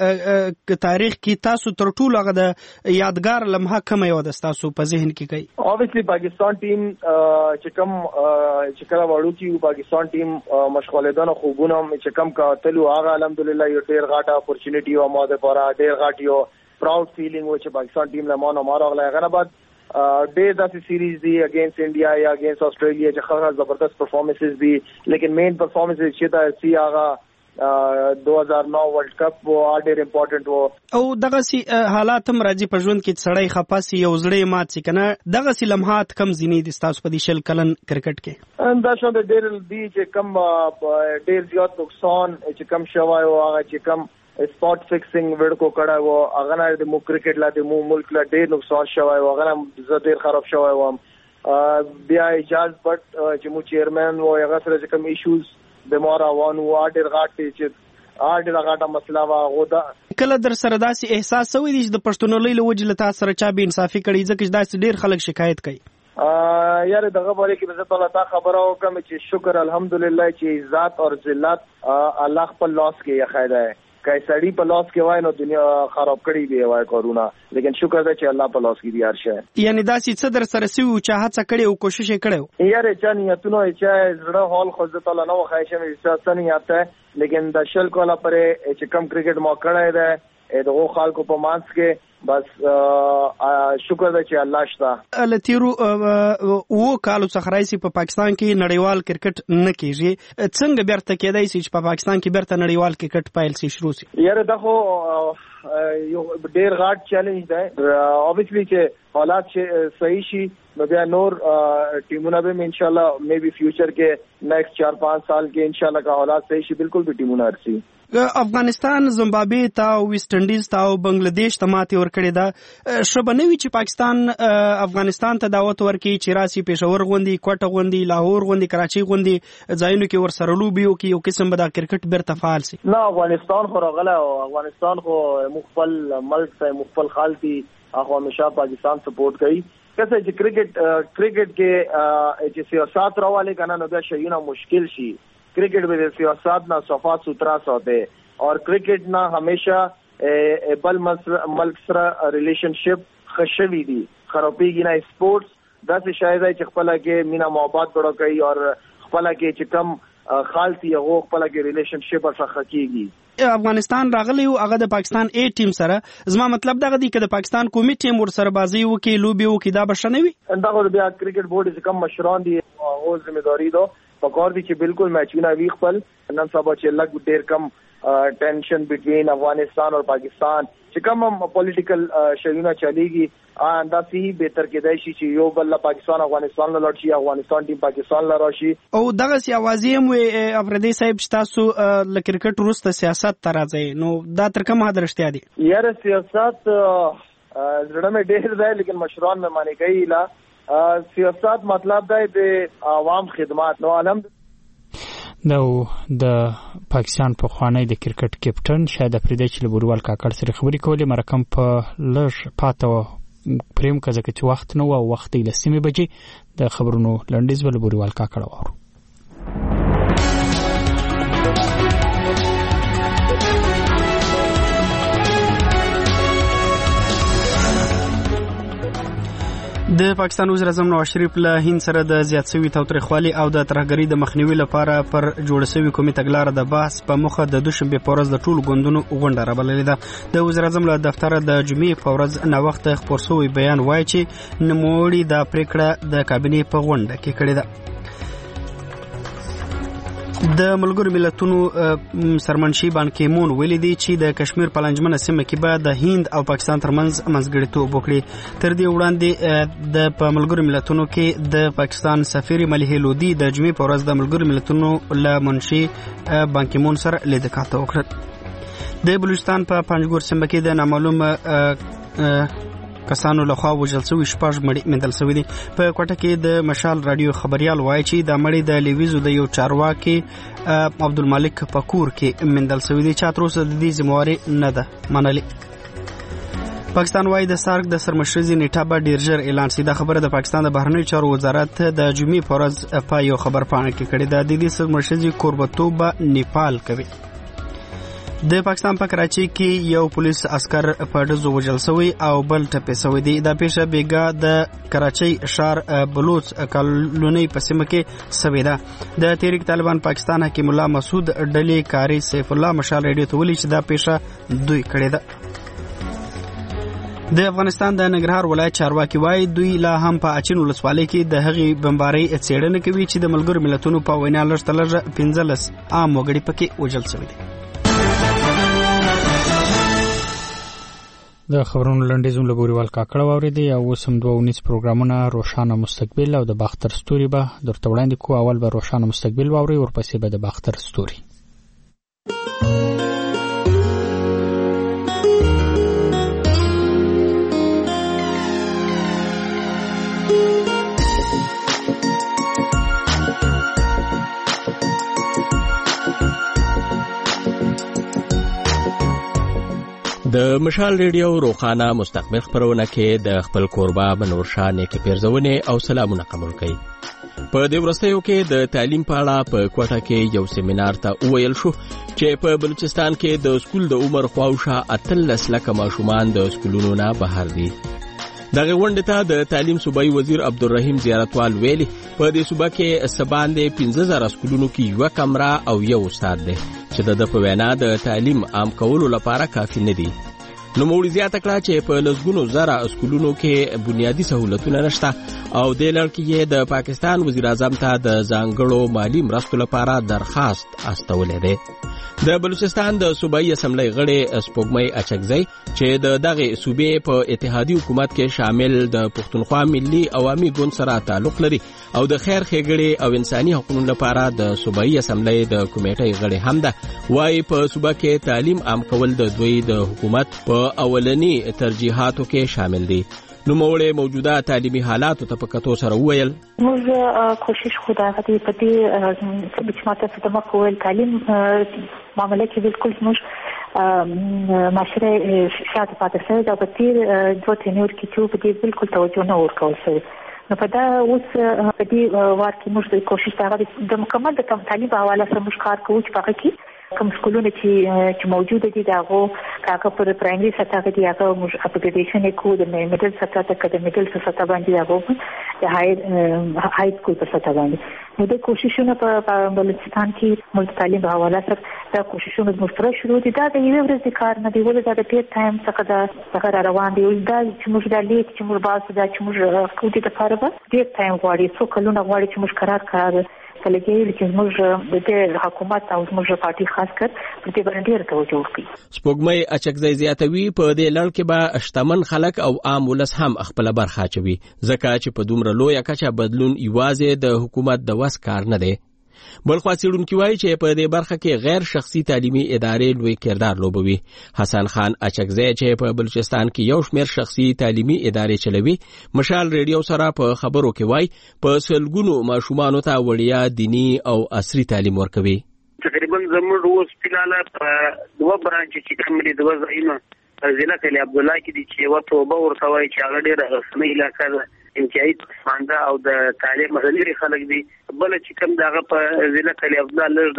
تاریخ کې تاسو تر ټولو هغه د یادګار لمحه کوم یو د تاسو په ذهن کې کوي اوبویسلی پاکستان ټیم چې کوم چې کله وړو کې پاکستان ټیم مشغولېدنه خوبونه چې کوم کاتلو هغه الحمدلله یو ډیر غاټه اپورچونټی او ماده پورا ډیر غاټ یو پراود فیلینګ و چې پاکستان ټیم له مانو مارو غلا غره بعد ډېر داسې سیریز دی اگینست انډیا یا اگینست استرالیا چې خغه زبردست پرفارمنسز دي لیکن مین پرفارمنسز چې دا سی هغه دو هزار نو ورلد کپ و ډېر امپورټنت و او دغه سي حالات هم راځي په ژوند کې سړی خپاسي یو زړی مات سي کنه دغه سي لمحات کم زینې دي تاسو په دې شل کلن کرکټ کې انده شو د ډېر دی چې کم ډېر زیات نقصان چې کم شوی او هغه چې کم سپاٹ فکسنګ ورکو کړه و هغه نه د مو کرکټ لا د مو ملک لا ډېر نقصان شوی و هغه زه ډېر خراب شوی و بیا اجازه بټ چې مو چیرمن و هغه سره چې کوم ایشوز د مورا وان و ډېر غاټ چې ا ډېر غاټه مسله وا غودا کله در سره داسې احساس سوي دي چې د پښتونولۍ له وجې له تاسو سره چا به انصافي کړي ځکه داسې ډېر خلک شکایت کوي ا یاره دغه باره کې به تعالی تا خبره وکم چې شکر الحمدلله چې عزت او ذلت الله خپل لاس کې یې خیره ہے کای سړی په لاس کې وای نو دنیا خراب کړی دی وای کورونا لیکن شکر ده چې الله په لاس کې دی هرشه یعنی دا چې څه در سره سی او چې هڅه کړي او کوشش کړي یاره چا نیتونو چې زړه حال خو ځه تعالی نو خواهش مې احساس نه یاته لیکن د شل کولا پرې چې کم کرکټ مو کړی دی دغه خلکو په مانس کې بس شکر ده چې الله شته لتیرو او کالو څخه راځي په پاکستان کې نړیوال کرکټ نه کیږي څنګه بیرته کېدای شي چې په پاکستان کې بیرته نړیوال کرکټ پایل شي شروع شي یاره دغه یو ډیر غاټ چیلنج دی اوبویسلی چې حالات چې صحیح شي نو بیا نور ټیمونه به ان شاء الله مې بي فیوچر کې نیکسٹ چار پانچ سال کې ان شاء الله کا حالات صحیح شي بالکل به ټیمونه ارسي افغانستان زمبابوی تا او ویسټ انډیز تا او بنگلاديش ته ماتې ورکړې ده شبنوي چې پاکستان افغانستان ته دعوت ورکړي چې راسي پېښور غوندي کوټه غوندي لاهور غوندي کراچي غوندي ځایونو کې ورسره لوبي او کې یو قسم به د کرکټ بیرته فعال سي نه افغانستان خو راغله او افغانستان خو مخفل ملک ته مخفل خالتي هغه همیشه پاکستان سپورټ کوي کسه چې کرکټ کرکټ کې چې سیاست راواله کنه نو بیا شیونه مشکل شي کرکٹ میں سیاست نہ صفا ستھرا سوتے اور کرکٹ نہ ہمیشہ بل ملک سره ریلیشن شپ خشوی دی خرابی کی نہ سپورٹس دس شاید ہے چخپلا کے مینا محبت بڑو کئی اور خپلا کے چکم خالصی هغه خپل کې ریلیشن شپ سره خکېږي افغانستان راغلی او هغه د پاکستان ای ټیم سره، زما مطلب دغه دی چې د پاکستان قومي ټیم ور سره بازی وکي لوبي وکي دا بشنوي. دغه بیا کرکټ بورډ چې کوم مشران دي او ځمېداري ده پکار دي چې بالکل میچونه وی خپل نن سبا چې لګ ډیر کم ټینشن بټوین افغانستان او پاکستان چې کوم پولیټیکل شیونه چلیږي دا صحیح بهتر کېدای شي چې یو بل پاکستان افغانستان له لړ شي، افغانستان ټیم پاکستان له راشي. او دغه سی اوازې هم وي افریدي صاحب چې تاسو له کرکټ وروسته سیاست ته راځئ، نو دا تر کومه حد رښتیا دي؟ یاره سیاست زړه مې ډېر دی لیکن مشران مې معنی کوي لا سیاست مطلب دی د عوام خدمات. نو الحمد نو د پاکستان په خوانی د کرکټ کیپټن شاهد افریدی چې لبوروال کاکړ سره خبرې کولې مرکم په لږ پاته پریم کزه چې وخت نو او وخت یې لسمه بجې د خبرونو لنډیز ول لبوروال کاکړ وره. د پاکستان وزیر اعظم نواز شریف له هند سره د زیات شوي تاوتریخوالي او د ترهګرۍ د مخنیوي لپاره پر جوړ شوي کومې تګلاره د بحث په مخه د دوشنبه په ورځ د ټولو ګوندونو غونډه رابللې ده. د وزیر اعظم له دفتر د جمعې په ورځ ناوخته خپور شوی بیان وایي چې نوموړي د پریکړه د کابینې په غونډه کې کړې ده. د ملګرو ملتونو سرمنشي بان کی مون ویلي دی چې د کشمیر په لنجمنه سیمه کې به د هند او پاکستان ترمنځ منځګړیتوب وکړي. تر دې وړاندې د په ملګرو ملتونو کې د پاکستان سفیر ملیحه لودي د جمعې په ورځ د ملګرو ملتونو له منشي بان کی مون سره لیدل کاته وکړه. د بلوچستان په پنجګور سیمه کې د نامعلوم کسانو لخوا وژل شوي شپږ مړي موندل شوي دي. په کوټه کې د مشال رادیو خبريال وایي چې د مړي د لیویزو د یو چارواکي عبدالمالک پکور کې موندل شوي دي چې تر اوسه د دې ذمہواري نه ده منلې. پاکستان وايي د سارک د سرمشرزي نیټه به ډیر ژر اعلان شي. دا خبره د پاکستان د بهرنیو چارو وزارت د جمعې په ورځ په یو خبر پاڼه کې کړې ده. د دې سرمشرزي کوربتوب نیپال کوي. د پاکستان په کراچي کې یو پولیس عسكر په ډزو وژل شوی او بل ټپي شوی دی. دا پیښه بیګا د کراچي ښار بلوچ کالونی په سیمه کې شوې ده. د تحریک طالبان پاکستان حکیم الله مسعود ډلې کاری سیف الله مشال ریډیو ته ویلي چې دا پیښه دوی کړې ده. د افغانستان د ننګرهار ولایت چارواکي وایي دوی لا هم په اچین ولسوالۍ کې د هغې بمبارۍ څېړنه کوي چې د ملګرو ملتونو په وینا لږ تر لږه پنځلس عام وګړي پکې وژل شوي دي. د خبرونو لنډیزونه لګوريوال کاکړه واوریدي او اوس هم دوه ونیس پروګرامونه روښانه مستقبل او د باختر ستوري به درته وړاندې کوو. اول به روښانه مستقبل واوري ورپسې به د باختر ستوري. د مشال ریډیو روخانه مستقبل خبرونه کې د خپل کوربه بنورشاه نیکي پیرزونه او سلامونه قبول کړي. په دې ورستیو کې د تعلیم په اړه په کوټه کې یو سیمینار ته ویل شو چې په بلوچستان کې د سکول د عمر خواوشا اتلس لکه ماشومان د سکولونو نه بهر دي. دغه غونډه ته د تعلیم صوبایي وزیر عبدالرحیم زیارتوال ویلي په دې صوبه کې سباندې پنځه زره سکولونو کې یو کمره او یو استاد دی چې د په وینا د تعلیم عام کولو لپاره کافي نه دي. نو موږ زیاته کړه چې په لږونو زره سکولونو کې بنیادی سہولتونه نشته او د لړکې د پاکستان وزیر اعظم ته د ځانګړو مالی مرستو لپاره درخواست استولې ده. د بلوچستان د صوبایي اسمبلی غړي سپوږمۍ اچکزی چې د دغه صوبې په اتحادیه حکومت کې شامل د پښتونخوا ملي عوامي ګوند سره تعلق لري او د خیر ښېګړې او انساني حقوقو لپاره د صوبایي اسمبلی د کمیټې غړي هم ده. وايي په صوبه کې تعلیم عام کول د دوی د حکومت په اولنی ترجیحاتو کې شامل دي. نو موږ موجوده تعلیمي حالاتو ته په کتو سره وویل موږ کوشش خو دا غوډي په دې چې ماته څه د مکوول تعلیم معاملې کې بالکل موږ معاشره شاته پاتې شوی دا په تیر دوه تنور کې چې په دې بالکل توجه نه ورکول شوی. نو په دا اوس په دې وار کې موږ کوشش دا غوډي د مکمل د تعلیم په حواله سره موږ کار کوو چې هغه کې کوم سکولونه چې چې موجود دي دا غو کاکه پر پرایمري سطح کې دی هغه موږ اپګریډیشن کو د میډل سطح ته کده میډل سطح باندې هغه د های های سکول په سطح باندې نو د کوششونو په بلوچستان کې ملت تعلیم په حواله سره دا کوششونه مستره شروع دي دا د یو ورځې کار نه دی ولې دا د ټیر ټایم څخه دا څنګه روان دی دا چې موږ د لیک چې موږ باسو دا چې موږ کوټې د فارغ ډیر ټایم غواړي څو کلونه غواړي چې موږ قرار کړو کلګي چې موږ د حکومت او موږ پارټي خاص کر په دې باندې ډیر توجه وکړي. سپوږمۍ اچکزۍ زیاتوي په دې لړ کې به شتمن خلک او عام ولس هم خپل برخه اچوي ځکه چې په دومره لوی کچه بدلون یوازې د حکومت د وس کار نه دی. بلخوا څېړونکي وایي چې په دې برخه کې غیر شخصي تعلیمي ادارې لوی کردار لوبوي. حسن خان اچکزۍ چې په بلوچستان کې یو شمېر شخصي تعلیمي ادارې چلوي مشال ریډیو سره په خبرو کې وایي په سلګونو ماشومانو ته وړیا دیني او عصري تعلیم ورکوي. تقریبا زموږ اوس فلال په دوه برانچ چې کوم دي دوه ځایونه ضلع کلی عبد الله کې دي چې وته وبو ورته وایي چې هغه ډېره رسمي علاقه ده انتهایی پسنده او د تعلیم لري خلک دي بل چې کوم دغه په ضلع کلی عبد الله لږ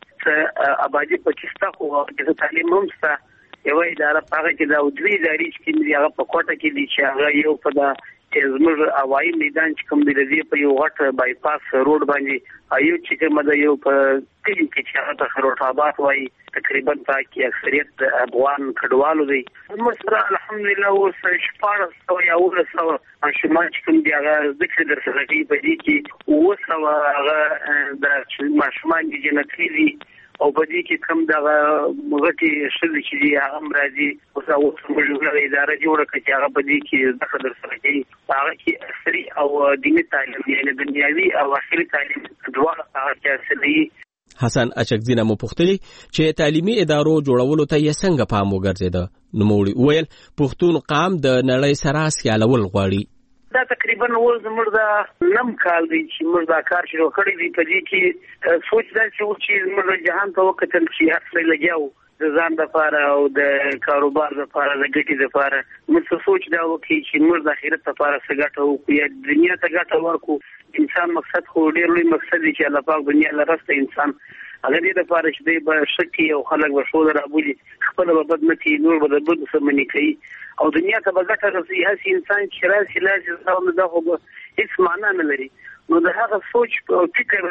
داسې آبادی پاکستان خو د تعلیم هم ستا یو اداره هغه کې د دوی ادارې چې هغه په کوټه کې دي چې هغه یو په د زموږ هوایي میدان چې کوم دی د دې په یو غټ بای پاس روډ باندې ایو چې کوم د یو په کلی کې چې هغه د خروټ آباد وایي تقریبا په کې اکثریت افغان کډوالو دی مسره الحمدلله اوس شپږ سوه یا اووه سوه ماشومان چې کوم دی هغه ذکر درسره کوي په دې کې اووه سوه هغه د ماشومان دي جنتي دي او په دې کې کوم دغه مغټي شل چې دی هغه راځي اوس او موږ اداره جوړه کړې چې هغه په دې کې ذکر درسره کوي هغه کې اکثري او دیني تعلیم یعنی دنیوي او اخري تعلیم دواړه هغه کې اصلي. حسن اچکزي نه مو پوښتلي چې تعلیمي ادارو جوړولو ته یې څنګه پام وګرځېده نو موږ ویل پښتون قام د نړۍ سره سیالول غواړي. دا تقریبا ول زموږ د نم کال دی چې موږ دا کار شروع کړی دی په دې کې سوچ دا چې موږ جهان ته وکتل چې هڅه لګیاو د ځان لپاره او د کاروبار لپاره د ګټې لپاره موږ سوچ دا وکړي چې موږ د آخرت لپاره څه ګټه وکړو یا دنیا ته ګټه ورکړو. انسان مقصد خو ډېر لوی مقصد دی چې الله پاک دنیا لرسته انسان هغه دې لپاره چې دی به شکی او خلک به شو درابولي خپل به بد نه کوي نور به د بد سمني کوي او دنیا ته به ګټه رسي هسې انسان چې راسي لاسي دا خو هیڅ معنا نه لري. نو د هغه سوچ او فکر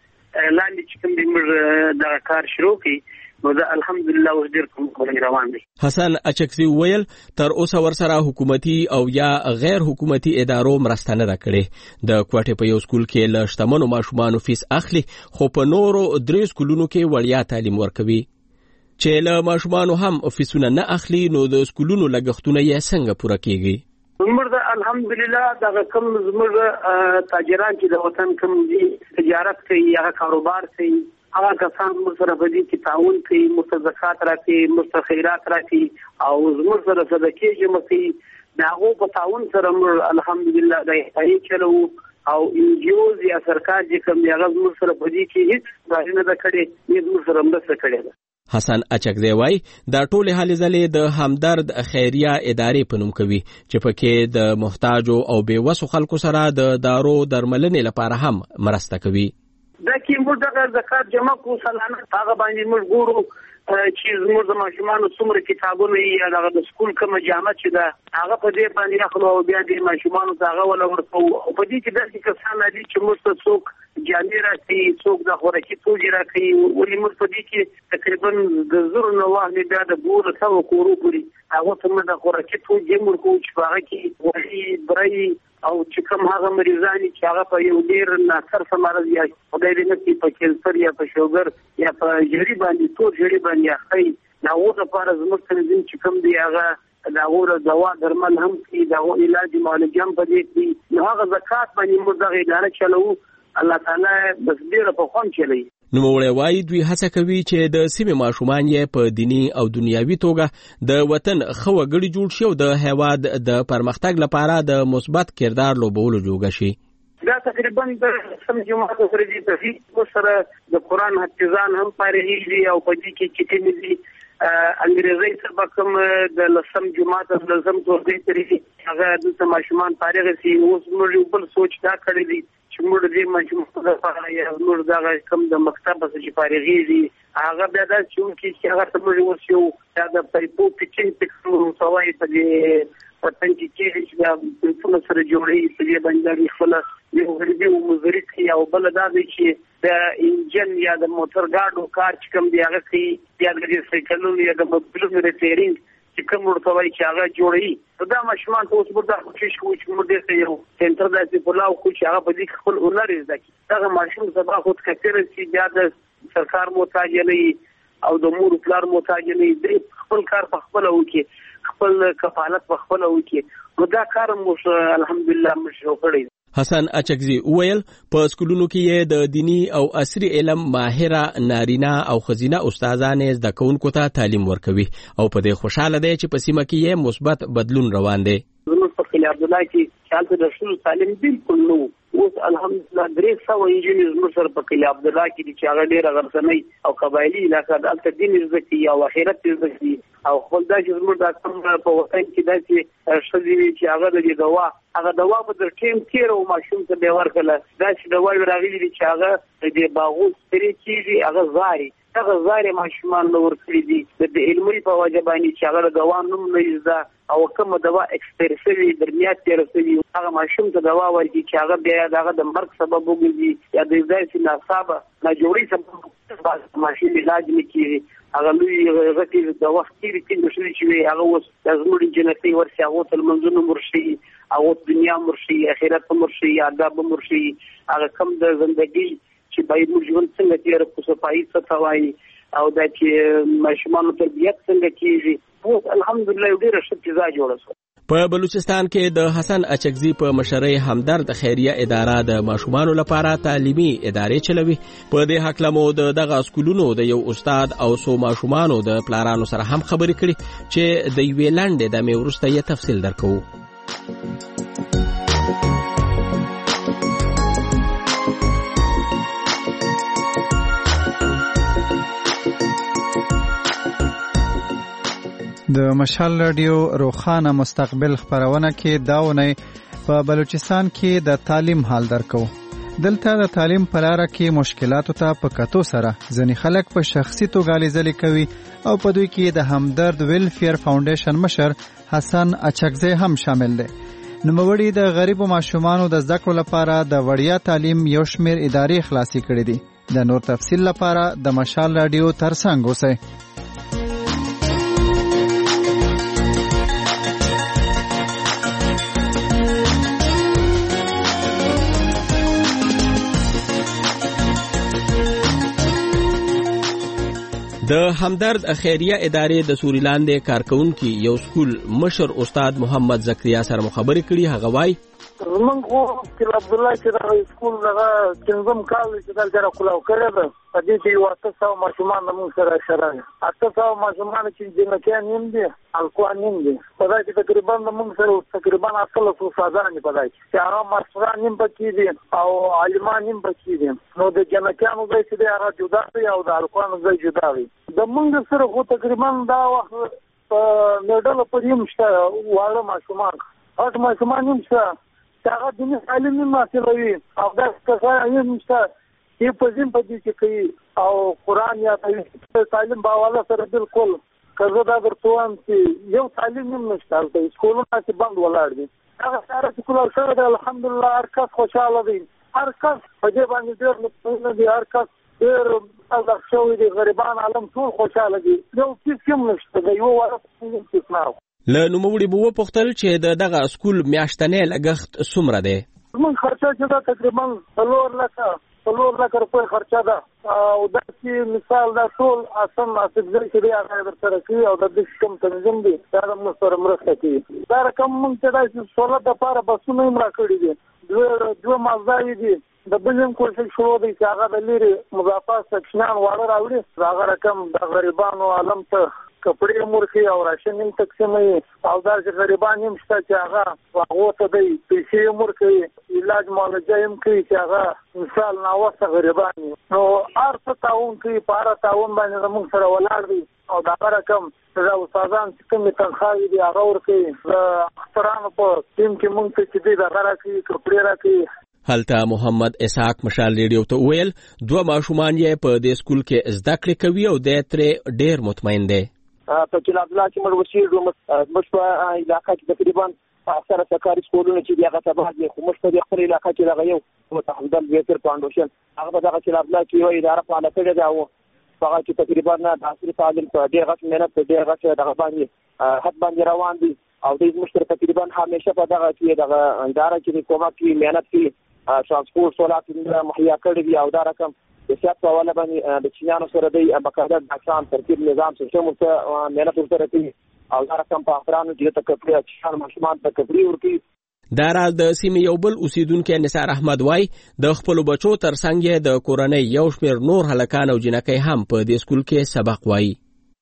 لاندې چې کوم دی موږ دا کار شروع کړي نو دا الحمدلله اوس ډېر کوم روان دی. حسن اچکزي ویل تر اوسه ورسره حکومتي او یا غیر حکومتي ادارو مرسته نه ده کړې. د کوټې په یو سکول کې له شتمنو ماشومانو فیس اخلي خو په نورو درې سکولونو کې وړیا تعلیم ورکوي. چې له ماشومانو هم فیسونه نه اخلي نو د سکولونو لګښتونه یې څنګه پوره کیږي؟ زموږ د الحمدلله دغه کوم زموږ تاجران چې د وطن کوم دي تجارت کوي هغه کاروبار کوي هغه کسان موږ سره په دې کې تعاون کوي موږ زکات راکوي موږ خیرات راکوي او موږ سره صدقې جمع کوي د هغو په تعاون سره موږ الحمدلله د احتیاج چلو او انجیوز یا سرکار چې کوم دی هغه موږ سره په دې کې هیڅ ځای نه ده کړې نه موږ سره مرسته کړې ده. حسن اچکزي وایي دا ټولې هلې ځلې د همدرد خیریه ادارې په نوم کوي چې پکې د محتاجو او بېوسو خلکو سره د دارو درملنې لپاره هم مرسته کوي. دا کې موږ دغه زکات جمع کوو سالانه هغه باندې موږ ګورو چې زموږ د ماشومانو څومره کتابونه یا دغه د سکول کومه جامه چې ده هغه په دې باندې اخلو او بیا د ماشومانو ته هغه ولا ورکوو او په دې کې داسې کسان دي چې موږ ته څوک جامې راکوي څوک د خوراکي توکي راکوي ولې موږ په دې کې تقریبا د زرو نه واخلې بیا د ګورو سوو کورو پورې هغو ته موږ د خوراکي توکي هم ورکوو چې په هغه کې غوښې برۍ او چې کوم هغه مریضان چې هغه په یو ډېر ناصرفه مرض یا خدای دې نه کړي په کینسر یا په شوګر یا په ژړي باندې تور ژړي باندې اخلي د هغو لپاره زموږ تنظیم چې کوم دی هغه د هغو دوا درمل هم کوي د هغو علاج معالجه هم په دې کوي نو هغه زکات باندې موږ دغه اداره چلوو الله تعالی بس ډېره په خوند چلوي. نوموړی وایي دوی هڅه کوي چې د سیمې ماشومان یې په دیني او دنیاوي توګه د وطن ښه وګړي جوړ شي او د هېواد د پرمختګ لپاره د مثبت کردار لوبولو جوګه شي. دا تقریبا د سم جماعت سره دي تفصیل سره د قرآن حفظان هم فارغېږي او په دې کې چې کومې دي انګریزي سبق هم د لسم جماعت د لسم ټولګي پرې هغه د ماشومان فارغ سي اوس موږ بل سوچ دا کړی دي چې موږ دې ماشومان د فارغ یا موږ دا کوم د مکتب څخه فارغي دي هغه بیا دا چې هغه موږ ورسیو دا د پایپو پچین پکړو سوای په دې پتن کې چې د څو سره جوړي په دې باندې خپل یو غریبي او مزري کې او بل دا دی چې د انجن یا د موټر ګاډو کار چې کوم دی هغه کې یا د سایکلونو یا د موبایلونو ریپیرینګ چې کوم ورته وایي چې هغه جوړي دا ماشومان ته اوس بردا کوشش کوي چې موږ دې یو سنټر داسې پلاو خو چې هغه په دې خپل هنر زده کړي دا ماشوم سبا خود کثیر چې بیا د سرکار محتاج نه او د مور پلار محتاج نه دی خپل کار په خپل وکړي خپل کفالت په خپل وکړي نو دا کار مو الحمدلله مشروع کړی. حسن اچکزي وویل په سکولونو کې د دینی او عصري علم ماهره نارینه او خزینه استادانې زده کوونکو ته تعلیم ورکوي او په دې خوشاله دی چې په سیمه کې مثبت بدلون روان دی. زموږ په خلیل عبدالله کې حالت د شنو تعلیم بالکل نو اوس الحمدلله درې سوه انجینیر زموږ سره په خلیل عبدالله کې چې هغه ډېره غرسنۍ او قبایلي علاقه ده هلته دین زده کوي او آخرت زده کوي او خپل دا چې زموږ دا کوم په وطن کې داسې ښځې وي چې هغه د دې دوا هغه دوا په در ټیم تېره و ماشوم ته بیا ورکړله داسې دواوې راغلي دي چې هغه د دې باغوس پرې کېږي هغه زاري هغه زاري ماشومان له ورکړي دي د علمي په وجه باندې چې هغه د دوا نوم نه زده او کومه دوا ایکسپایر شوي درمیات تېره شوي هغه ماشوم ته دوا ورکړي چې هغه بیا د هغه د مرګ سبب وګرځي یا د داسې ناڅاپه ناجوړۍ سبب ماشوم علاج نه کېږي هغه لوی غټي د وخت تېرې تېرې شوي چې وي هغه اوس د زموږ جنتي ورسي هغو ته لمونځونه مرشي هغو دنیا مرشي آخرت مرشي آداب مرشي هغه کم د زندګي چې باید موږ ژوند څنګه تېر کړو صفایي څه ته وایي او دا چې ماشومانو تربیت څنګه کېږي اوس الحمدلله یو ډېره ښه فضا جوړه شوه. په بلوچستان کې د حسن اچکزي په مشرۍ همدرد خیریه اداره د ماشومانو لپاره تعلیمي ادارې چلوي. په دې هکله مو د دغه سکولونو د یو استاد او څو ماشومانو د پلارانو سره هم خبرې کړي چې د یوې لنډې دمې وروسته یې تفصیل درکوو. د مشال رادیو روخانه مستقبل خبرونه کې داونی په بلوچستان کې د تعلیم حال درکو. دلته د تعلیم په لار کې مشکلاتو ته په کتو سره ځینې خلک په شخصي توګه لیدل کوي او په دوی کې د همدرد ویلفیر فاونډیشن مشر حسن اچکزي هم شامل دی. نوموړي د غریبو ماشومانو د زده کړو لپاره د وړیا تعلیم یو شمېر ادارې خلاصې کړې دي. د نور تفصیل لپاره د مشال رادیو ترڅنګ اوسئ. د همدرد خیریه ادارې د سوریلاندې کارکونکي یو سکول مشر استاد محمد زکریا سره مخابره کړي. هغه وایي زمونږ خو خلیل عبدالله چې دغه سکول دغه پنځم کال چې دلته راکولاو کړی ده په دې کې یو اته سوه ماشومان زمونږ سره اشاره دي. اته سوه ماشومان چې جنکیان نیم دي هلکوان نیم دي په دا کې تقریبا زمونږ سره تقریبا اتلس استادان دي په دا کې چې هغه ماسټران نیم پکې دي او عالمان نیم پکې دي. نو د جنکیانو ځای چې دی هغه جدا دی او د هلکوانو ځای جدا دی. زمونږ سره خو تقریبا دا وخت په میډل پورې هم شته واړه ماشومان هغه ماشومان هم شته چې هغه دیني تعلیم هم حاصلوي او داسې کسان هم شته چې په ذهن په دې کې کوي او قرآن یادوي تعلیم په حواله سره بالکل که زه دا درته وایم چې یو تعلیم هم نشته هلته سکولونه چې بند ولاړ دي. هغه ساره چې کولر شوی دی الحمدلله هر کس خوشحاله دی هر کس په دې باندې ډېر مطمئنه دی هر کس ډېر ازاد شوی دی غریبان عالم ټول خوشحاله دي یو هېڅ هم نشته د یو وړه استثنا. له نوموړي به وپوښتل چې د دغه سکول میاشتنی لګښت څومره دی. زموږ خرچه چې ده تقریبا څلور لکه څلور لکه روپۍ خرچه ده او دا چې مثال دا ټول اسن حافظګۍ چې دی هغه درسره کوي او د دې کوم تنظیم دی دا موږ سره مرسته کوي. دا رقم موږ چې داسې سهولت دپاره بسونه هم راکړي دي دوه دوه مازداوې دي د بل هم کوشش شروع دی چې هغه د لرې مضافات سکشنان واړه راوړي هغه رقم د غریبانو عالم ته کپړې مرخي او راشن هم تقسیموي او داسې غریبان هم شته چې هغه هغو ته دی پیسې مرخي علاج معالجه هم کوي چې هغه مثال ناوسته غریبان نو هر څه تعاون کوي په هره تعاون باندې زموږ سره ولاړ دی او دا رقم دا استادان چې کوم تنخواهي دي هغه ورکوي د اخترانو په ټیم کې مونږ ته چې دي دغه راکوي کپړې راکوي. هلته محمد اسحاق مشال ریډیو ته ویل دوه ماشومان یې په دې سکول کې زده کړې کوي او دی ترې ډېر مطمئن دی. په جلال الله کې موږ اوسېږو، موږ په علاقه کې تقریبا اکثره سرکاري سکولونه چې دي هغه تباه دي، خو موږ په دې خپل علاقه کې دغه یو متحدل بهتر فاونډیشن هغه په دغه جلال الله کې یو اداره فعاله کړې ده او هغه چې تقریبا د عصري تعلیم په ډېر غټ مهنت په ډېر غټ دغه باندې حد باندې روان دي او د مشترک تقریبا همیشه په دغه کې دغه اداره کې کومه کې مهنت کې ترانسپورت سہولت مهیا کړی دی او دا رقم د سیاست په حواله باندې د چینانو سره د باقاعده ډاکټران ترتیب نظام سیستم ته مهنت ورسره کوي او دا رقم په افرانو کې د کپړې چشان ماشومان ته کپړې ورکوي. دا راز د سیمې یو بل اوسیدونکو نثار احمد وای د خپل بچو ترڅنګ د کورنۍ یو شمېر نور هلکان او جنکۍ هم په دې سکول کې سبق وایي.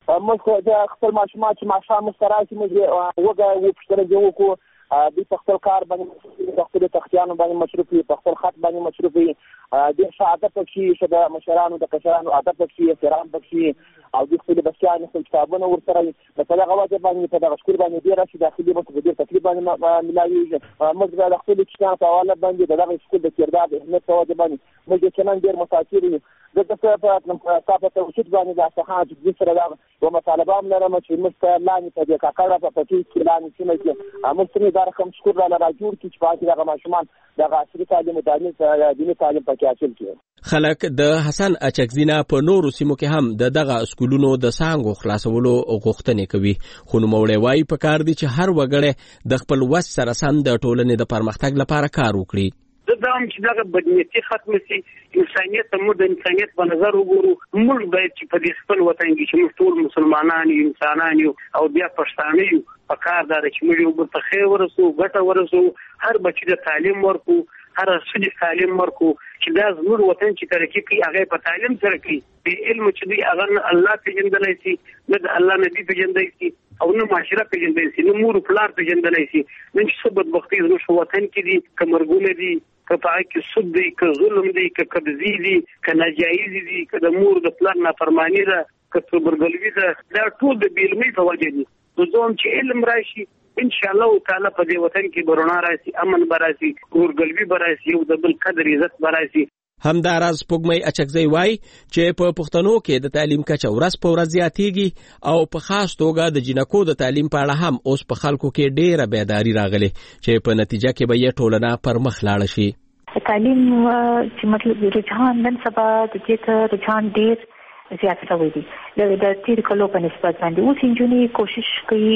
موږ د خپل ماشومان چې ماښام مستراسي موږ وګه وپوښتنه دې وکړو دوی په خپل کار باندې په خپل تختیانو باندې مصروف وي، په خپل خط باندې مصروف وي، ډېر ښه عادت پکې چې د مشرانو د کشرانو عادت پکې احترام پکې او د خپل بچیانو خپل کتابونه ورسره په دغه وجه باندې په دغه سکول باندې ډېر راشي داخلي به په ډېر تکلیف باندې ملاویږي. موږ د خپل کشرانو په حواله باندې د دغه سکول د کردار د اهمیت په وجه باندې موږ د چلند ډېر متاثر یو. دغه په په توشید باندې د صحه د سره دا و مطالبه هم لرم چې موږ ته لاندې په دې کاکړه په پټي کې لاندې سیمه کې موږ ته دا رقم شکر را راجوړ کی چې پاتې دغه ماشومان د عصري تعلیم او تعلیم دیني تعلیم پکې حاصل کړي. خلک د حسن اچکزینا په نورو سیمو کې هم د دغه سکولونو د څانګو خلاصولو غوښتنې کوي، خو نوموړی وایي پکار دي چې هر وګړی د خپل وس سره سم د ټولنې د پرمختګ لپاره کار وکړي. دا هم چې دغه بدنیتي ختم شي، انسانیت ته موږ د انسانیت په نظر وګورو. موږ باید چې په دې خپل وطن کې چې موږ ټول مسلمانان یو، انسانان یو او بیا پښتانه یو، په کار دا چې موږ یو بل ته خیر ورسو، ګټه ورسو، هر بچی د تعلیم ورکو، هر ښځې تعلیم ورکو چې دا زموږ وطن چې ترقي کوي هغه په تعلیم سره کوي. بې علم چې دی هغه الله پیژندلی شي، نه د الله نبي پیژندلی شي او نه معاشره پیژندلی شي، نه مور پلار پیژندلی شي. نن چې څه بدبختي زموږ وطن کې دي، که مرګونه دي، که په هغه کې سود دی، که ظلم دی، که قبضي دي، که ناجایز دي، که د مور د پلار نافرماني ده، که تربرګلوي ده، دا ټول د بې علمۍ په وجه دي. نو زه هم چې علم راشي ان شاء الله تعالی په دې وطن کې برونا راشي، امن براسي، ورګلوي براسي، یو د بل قدر عزت براسي. همداراز پوګمۍ اچکزی وای چې په پښتنو کې د تعلیم کچه ورځ په ورځ زیاتېږي او په خاص توګه د جنکو د تعلیم په اړه هم اوس په خلکو کې ډېره بیداری راغلي چې په نتیجه کې به یې ټولنه پر مخ لاړه شي. تعلیم چې مطلب رجحان نن سبا د دې ته رجحان ډېر زیات شوی دی د تیر کلو په نسبت باندې. اوس انجونې کوشش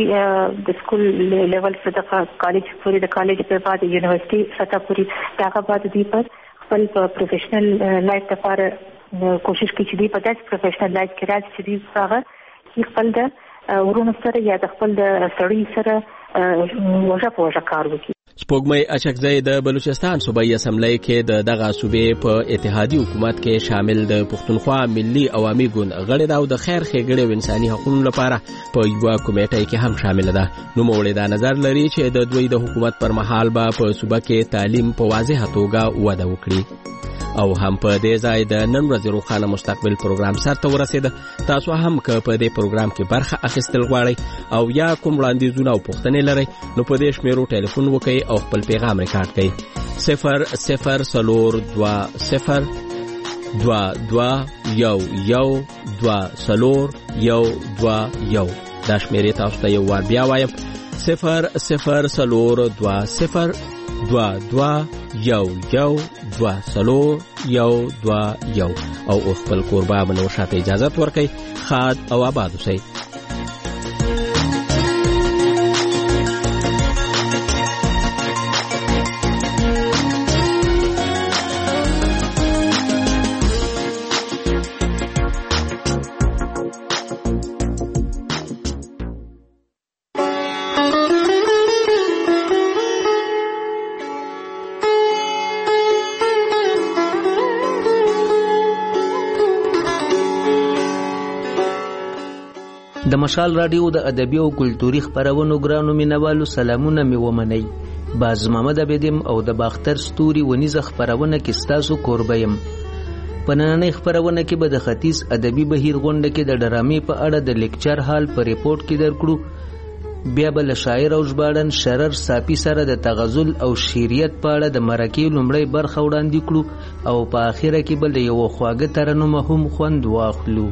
کوي د سکول لیول څخه کالج پورې، د کالج په بعد یونیورسيټي سطح پورې دغه بعد دی پر خپل پروفیشنل لایف لپاره کوشش کوي چې دی په داس پروفیشنل لایف کې راځي چې دی هغه خپل د ورونو سره یا د خپل د سړی سره وژه په وژه کار وکړي. سپوږمۍ اچکزی د بلوچستان صوبایي اسمبلی کې د دغه صوبې په اتحادي حکومت کې شامل د پښتونخوا ملي عوامي ګوند غړې ده او د خیر ښېګڼې او انساني حقوقو لپاره په یوه کمیټه کې هم شامل ده. نوموړی دا نظر لري چې د دوی د حکومت پر مهال به په صوبه کې تعلیم په واضحه توګه وده وکړي. او هم په دې ځای د نن ورځې روښانه مستقبل پروګرام سرته ورسېده. تاسو هم که په دې پروګرام کې برخه اخیستل غواړئ او یا کوم وړاندیزونه او پوښتنې لرئ نو په دې شمیرو ټلیفون وکړئ او خپل پیغام ریکارډ کړئ. صفر صفر څلور دوه صفر دوه دوه یو یو دوه څلور یو دوه یو. دا شمیرې تاسو ته یو وار بیا وایم: صفر صفر څلور دوه صفر دوه دوه یو یو دوه څلور یو دوه یو. او خپل کوربه بنو شاته اجازه ورکړئ. ښاد او آباد اوسئ. د مشال رادیو د ادبي او کلتوري خبرونو ګرانو مینوالو سلامونه مې ومنئ. باز محمد عبدم او د باختر ستوري ونیزه خبرونه کې ستاسو کوربه یم. په نننۍ خپرونه کې به د ختیځ ادبي بهیر غونډه کې د ډرامې په اړه د لیکچر حال په ریپورت کې درکړو. بیا به له شاعر او ژباړن شرر صافي سره د تغزل او شعریت په اړه د مرکې لومړۍ برخه وړاندې کړو او په آخره کې به له یوه خواږه ترنمه هم خوند واخلو.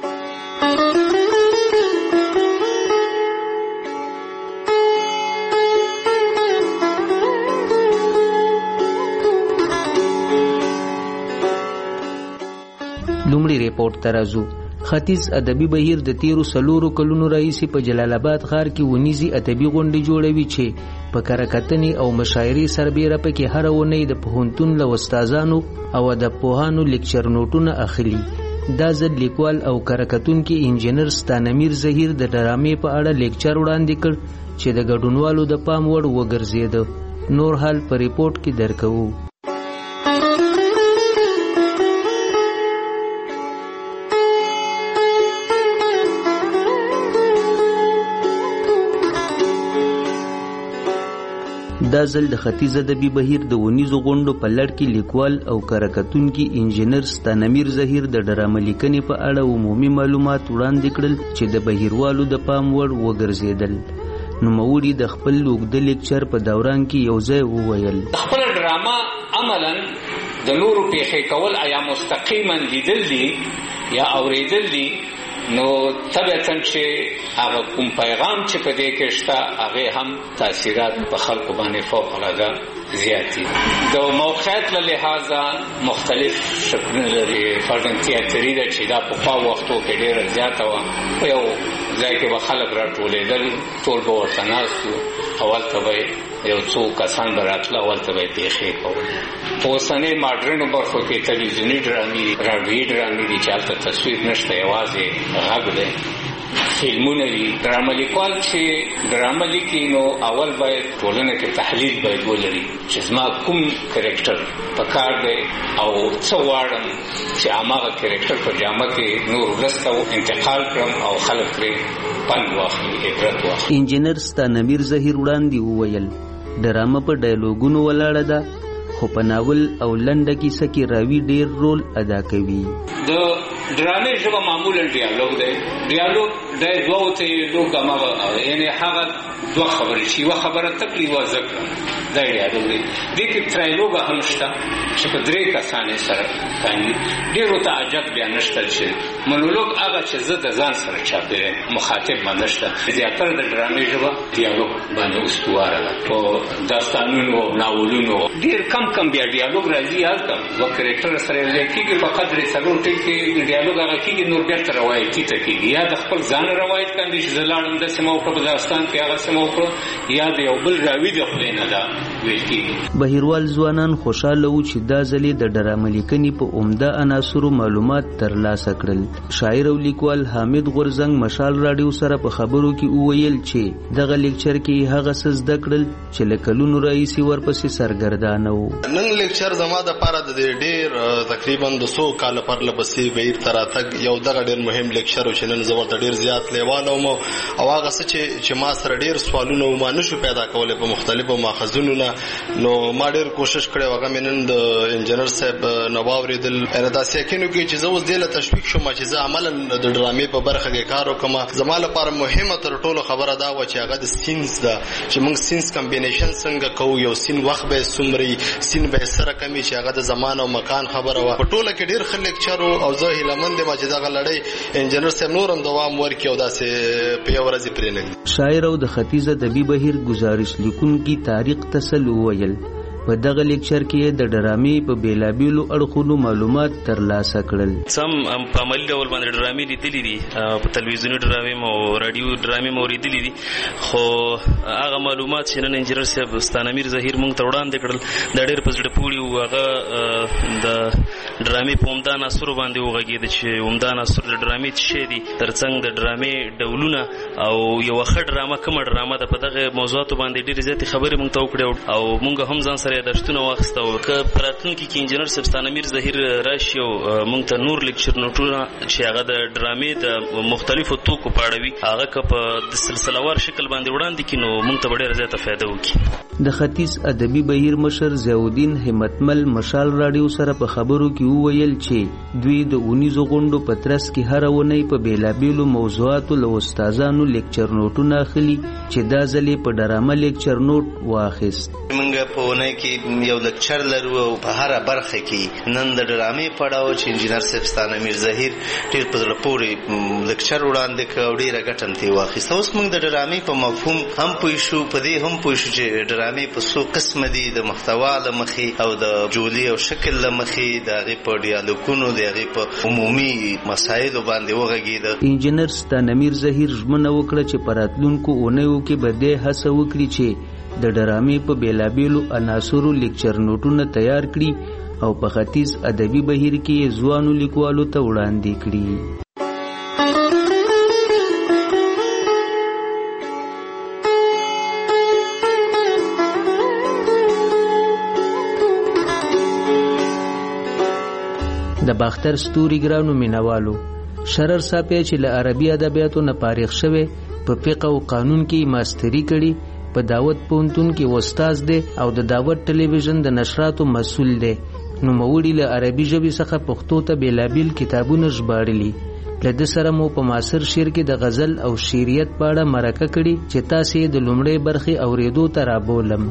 لومړی ریپورت ته راځو. ختیځ ادبي بهیر د تیرو څلورو کلونو راهیسې په جلال آباد ښار کې ونیزي ادبي غونډې جوړوي چې په کره کتنې او مشاعرې سربیره پکې هره اونۍ د پوهنتون له استادانو او ادبپوهانو لیکچر نوټونه اخلي. دا ځل لیکوال او کره کتونکي انجینر ستانمیر ظهیر د ډرامې په اړه لیکچر وړاندې کړ چې د ګډونوالو د پام وړ وګرځېده. نور حال په ریپورت کې درکوو. دا ځل د ختیځ ادبي بهیر د ونیزو غونډو په لړ کې لیکوال او کره کتونکي انجینر ستانمیر ظهیر د ډرامه لیکنې په اړه عمومي معلومات وړاندې کړل چې د بهیروالو د پام وړ وګرځېدل. نوموړي د خپل اوږده لیکچر په دوران کې یو ځای وویل: خپل ډرامه عملا د نورو پیښې کول یا مستقیما لیدل دي یا اوریدل دي، نو طبیعتاً چې هغه کوم پیغام چې په دې کې شته هغه هم تاثیرات په خلکو باندې فوق العاده زیات دي. د موقعیت له لحاظه مختلف شکلونه لري. فرضاً تیاتري ده چې دا په خوا وختو کې ډېره زیاته وه، په یو ځای کې به خلک راټولېدل، ټول به ورته ناست وو، هلته به یو څو کسان به راتله، هلته به یې پیښې کولې. په اوسنۍ ماډرنو برخو کې تلویزیوني ډرامې راډیویي ډرامې دي چې هلته تصویر نشته، یوازې غږ دی. فلمونه دي. ډرامه لیکوال چې ډرامه لیکي نو اول باید ټولنه کې تحلیل باید ولري چې زما کوم کرکټر په کار دی او څه غواړم چې هماغه کرکټر په جامه کې نور ولس ته انتقال کړم او خلک پرې پند واخلي، عبرت واخلي. انجینر ستانمیر ظهیر وړاندې وویل ډرامه په ډایلوګونو ولاړه ده، خو په ناول او لنډه کیسه کې راوي ډیر رول ادا کوي. د ډرامې ژبه معمولا ډیالوګ دی. ډیالوګ د دوه ته ډوګ ما یعنی هغه دوه خبرې چې یوه خبره تقریبا ذکر دا ډیالوګ دی. دې کې ترایلوګ هم شته چې په درې کسانې سره کوي. ډیرو ته عجب بیا نشته چې مونولوګ هغه چې زه د ځان سره چاپېره مخاطب باندې شته. زیاتره د ډرامې ژبه ډیالوګ باندې استواره ده. په داستانونو او ناولونو ډیر کم کم بیا ډیالوګ راځي. هلته دوه کرکټر سره یو ځای کېږي، په قدر څلور ټکي ډیالوګ هغه کېږي، نور بیرته روایتي ته کېږي. یا د خپل ځان روایت کاندي چې زه لاړم داسې ما وکړه په داستان کې، هغسې ما وکړه، یا د یو بل راوي د خولې نه دا ویل کېږي. بهیروال ځوانان خوشحاله وو چې دا ځلې د ډرامه لیکنې په عمده عناصرو معلومات ترلاسه کړل. شاعر او لیکوال حامد غورزنګ مشال راډیو سره په خبرو کې وویل چې دغه لیکچر کې هغه څه زده کړل چې له کلونو راهیسې ورپسې سرګردانه وو. نن لیکچر زما د پاره د ډېر تقریبا د څو کال پرله پسې بهیر ته راتګ یو دغه ډېر مهم لیکچر و چې نن زه ورته ډېر زیات لیواله وم، او هغه څه چې ما سره ډېر سوالونه ما نشو پیدا کولی په مختلفو ماخذونو نه، نو ما ډېر کوشش کړی. هغه مې نن د انجینر صاحب نه واورېدل. یعنې داسې یقین وکړي چې زه اوس دې له تشویق شوم چې زه عملا د ډرامې په برخه کې کار وکړم. زما لپاره مهمه تر ټولو خبره دا وه چې هغه د سینس ده، چې موږ سینس کمبینیشن څنګه کوو، یو سین وخت به یې څومره سین به یې سره کمي، چې هغه د زمان او مکان خبره وه. په ټوله کې ډېر ښه لیکچر و او زه هیلهمند یم چې دغه لړۍ انجینر صاحب نور هم دوام ورکړي او داسې په یو ورځ یې پرېنږدي. شاعر او د ختیځ ادبي بهیر ګزارش لیکونکي طارق تسل وویل په دغه لیکچر کې د ډرامې په بیلابیلو اړخونو معلومات ترلاسه کړل. سم په عملي ډول باندې ډرامې لیدلې دي، په تلویزیوني ډرامې او راډیو ډرامې مو اورېدلې دي، خو هغه معلومات چې نن انجینر صاحب ستانمیر ظهیر موږ ته وړاندې کړل دا ډېر په زړه پورې وو. هغه د ډرامې په عمده عناصرو باندې وغږېد چې عمده عناصر د ډرامې څه شی دي، ترڅنګ د ډرامې ډولونه او یوه ښه ډرامه کومه ډرامه ده، په دغه موضوعاتو باندې ډېرې زیاتې خبرې موږ ته وکړې او موږ هم ځان سره یادښتونه واخیسته او که په راتلونکي کې انجینر صاحب ستانمیر ظهیر راشي او موږ ته نور لیکچر نوټونه چې هغه د ډرامې د مختلفو توکو په اړه وي هغه که په سلسلهوار شکل باندې وړاندې کړي نو موږ ته به ډېره زیاته فایده وکړي. د ختیځ ادبي بهیر مشر ضیاءالدین همتمل مشال راډیو سره په خبرو کې وویل چې دوی د اونیزو غونډو په ترڅ کې هر اونۍ په بیلابیلو موضوعاتو له استادانو لیکچر نوټونه اخلي چې دا ځلې په ډرامه لیکچر نوټ واخیست. موږ په اونۍ کې یو لیکچر لرو او په هره برخه کې نن د ډرامې پړاو چې انجینر صاحب ستانمیر ظهیر ډېر په زړه پورې لیکچر وړاندې کړ او ډېره ګټه هم ترې واخیسته. اوس موږ د ډرامې په مفهوم هم پوه شو، په دې هم پوه شو چې ډرامې په څو قسمه دي، د محتوا له مخې او د جولي او شکل له مخې، د هغې په ډیالوګونو، د هغې په عمومي مسایلو باندې وغږېده. انجینر ستانمیر ظهیر ژمنه وکړه چې په راتلونکو اونیو کې به دې هڅه وکړي چې د ډرامې په بیلابیلو عناصرو لیکچر نوټونه تیار کړي او په ختیځ ادبي بهیر کې ځوانو لیکوالو ته وړاندې کړي. د باختر ستوري ګرانو مینوالو، شرر صاحب چې له عربي ادبیاتو نه فارغ شوی، په فقه او قانون کې ماستري کړي، په دعوت پوهنتون کې استاد دی او د دعوت ټلویزیون د نشراتو مسؤل دی. نوموړي له عربي ژبې څخه پښتو ته بیلابیل کتابونه ژباړلي. له ده سره مو په معاصر شعر کې د غزل او شعریت په اړه مرکه کړي چې تاسې د لومړۍ برخې اورېدو ته رابولم.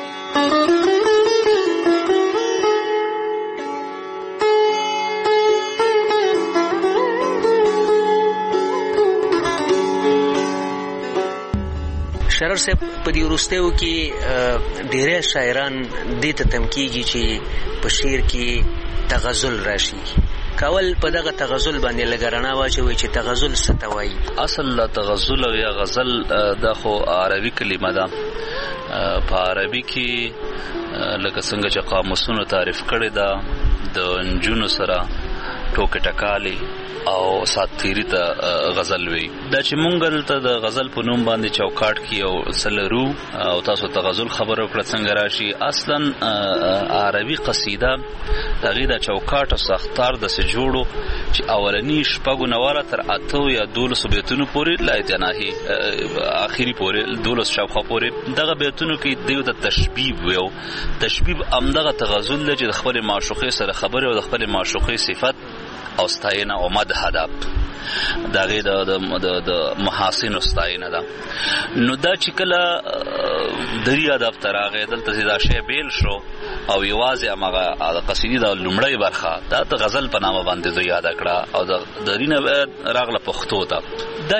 شرر صاحب په دې وروستیو کې ډېری شاعران دې ته تم کېږي چې په شعر کې تغزل راشي. کول په دغه تغزل باندې لږ رڼا واچوي چې تغزل څه ته وایي. اصل تغزل او یا غزل دا خو عربي کلمه ده. په عربي کې لکه څنګه چې قاموسونو تعریف کړی ده د نجونو سره ټوکې ټکالې او ساتیری ته غزل وی. دا چې مونږ دلته د غزل په نوم باندې چوکاټ کې او سلرو او تاسو ته غزل خبرو کړه څنګه راشي. اصلا عربي قصیده هغه د چوکاټ او ساختار د سه جوړو چې اولنی شپږو نواله تر اته یا دولس بیتونو پورې لا جناهي اخیری پورې دولس شاوخوا پورې دغه بیتونو کې دیو د تشبیب ویو. تشبیب امدغه تغزل چې د خپل معشوقې سره خبره او د خپل معشوقې صفت او ستاینه او مدح ده، دغه د د محاسن ستاینه ده. نو دا چې کله دری ادب تراغه دلته دا شی بیل شو او یوازې هغه قصیدې د لومړی برخه دا د غزل په نامه باندې د یاد کړه او د درینه راغله پښتو ته. دا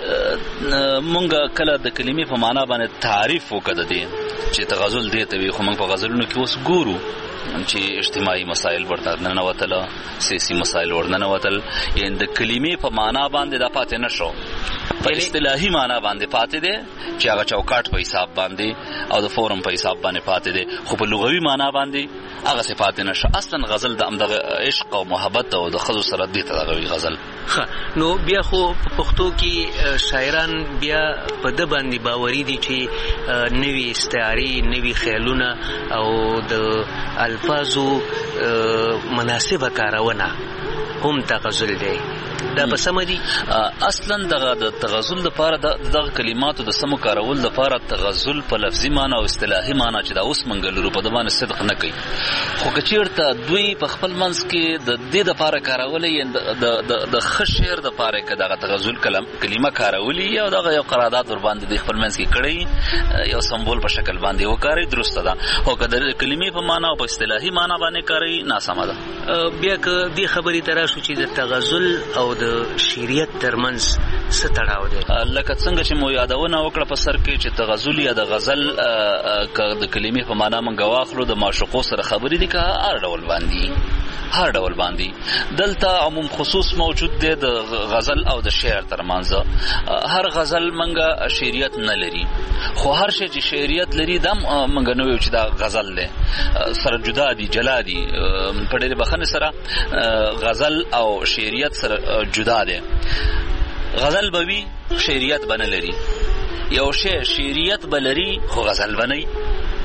چې مونږ کله د کلمې په معنا باندې تعریف وکړه دي چې تغزل دی ته وي، خو موږ په غزلونو کې اوس ګورو چې اجتماعي مسائل ورته ننوتل، سیاسي مسائل ورته ننوتل، یعنی د کلمې په معنا باندې دا پاتې نشو، په اصطلاحي معنا باندې پاتې دی چې هغه چوکاټ په حساب باندې او د فورم په حساب باندې پاتې دی، خو په لغوي معنا باندې هغه څه پاتې نشو. اصلا غزل د امدغه عشق او محبت او د ښځو سره دی ته دغه غزل. نو بیا خو په پښتو کې شاعران بیا په ده باندې باوري دي چې نوي استعارې، نوي خیالونه او د الفاظو مناسبه کارونه هم تغزل دی. دا په سمه دي؟ اصلا دغه د تغزل لپاره دغه کلماتو د سمو کارول لپاره تغزل په لفظي معنا او اصطلاحي معنا چې دا اوس منګل رو په دمانه صدق نه کوي، خو کچیرته دوی په خپل منځ کې د دې لپاره کارولې د د خشیر د لپاره کې دغه تغزل کلم کلمه کارولې یا دغه یو قرارداد ور باندې د خپل منځ کې کړی یو سمبول په شکل باندې وکړي، درسته ده. او کله د کلمې په معنا او په اصطلاحي معنا باندې کاری ناسمه ده. بیا که دې خبرې ترا شو چې د تغزل او د شریعت ترمنځ څه تړاو دی؟ لکه څنګه چې مو یادونه وکړه په سر کې چې تغزل یا د غزل که د کلمې په معنا مونږ واخلو د معشوقو سره خبرې دي که هر ډول باندې هر ډول باندې دلته عموم خصوص موجود دی د غزل او د شعر ترمنځ. هر غزل مونږ شعریت نه لري، خو هر شی چې شعریت لري دا مونږ نه ویو چې دا غزل دی، سره جدا دي، جلا دي. په ډېرې بخښنې سره غزل او شعریت سره جدا دی. غزل به وي شعریت به نه لري، یو شی شعریت به لري خو غزل به نه وي.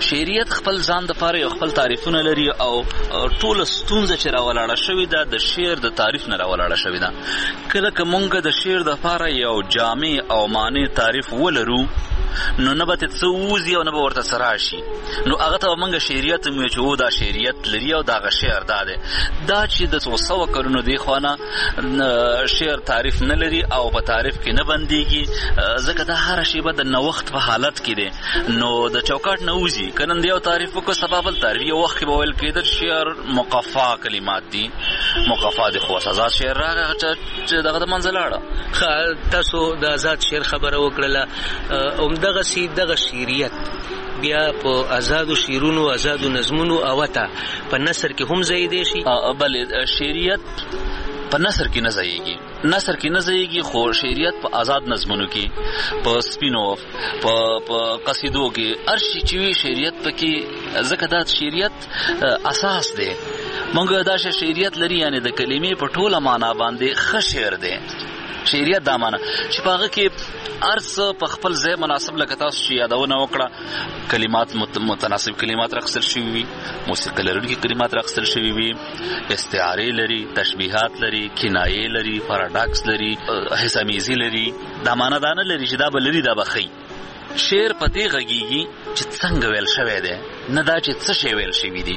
شعریت خپل ځان د پاره یو خپل تعریفونه لري او ټول ستونزه چې راولاړه شوې ده د شعر د تعریف نه راولاړه شوې ده. کله که مونږ د شعر د پاره یو جامع او معنی تعریف ولرو نو نه به څه ووځي او نه به ورته څه راشي، نو هغه ته به مونږ شعریت وایو چې او دا شعریت لري او دغه شعر دا دی. دا چې د څو سوه کلونو دې خوانه شعر تعریف نه لري او په تعریف کې نه بندېږي، ځکه دا هره شیبه د نوښت په حالت کې دی، نو د چوکاټ نه وځي. که نن د یو تعریف وکړو سبا بل تعریف. یو وخت کې به ویل کېدل شعر مقفا کلمات دي، مقفا دي، خو آزاد شعر راغی چې دغه د منځه لاړه. تاسو د آزاد شعر خبره وکړله، همدغسې دغه شعریت بیا په آزادو شعرونو آزادو نظمونو اوته په نثر کې هم ځایېدی شي؟ بلې شعریت په نثر کې نه ځایېږي، نثر کې نه ځایېږي، خو شعریت په آزاد نظمونو کې، په سپینو، په قصیدو کې، هر شي چې وي شعریت پکې، ځکه دا شعریت اساس دی. موږ دا شعریت لري، یعنی د کلمې په ټوله معنا باندې ښه شعر دی. شعریت دا معنا چې په هغه کې هر څه په خپل ځای مناسب، لکه تاسو چې یادونه وکړه کلمات متناسب کلمات راخستل شوي وي، موسیقي لرونکي کلمات راخستل شوي وي، استعارې لري، تشبیهات لري، کنایې لري، پاراډاکس لري، حسامیزي لري. دا معنا دا نه لري چې دا به لري دا به ښي. شعر په دې غږیږي چې څنګه ویل شوی دی، نه دا چې څه شی ویل شوي دي.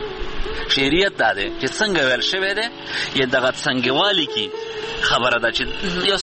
شعریت دا دی چې څنګه ویل شوی دی، یا دغه څنګهوالي کې خبره ده چې یو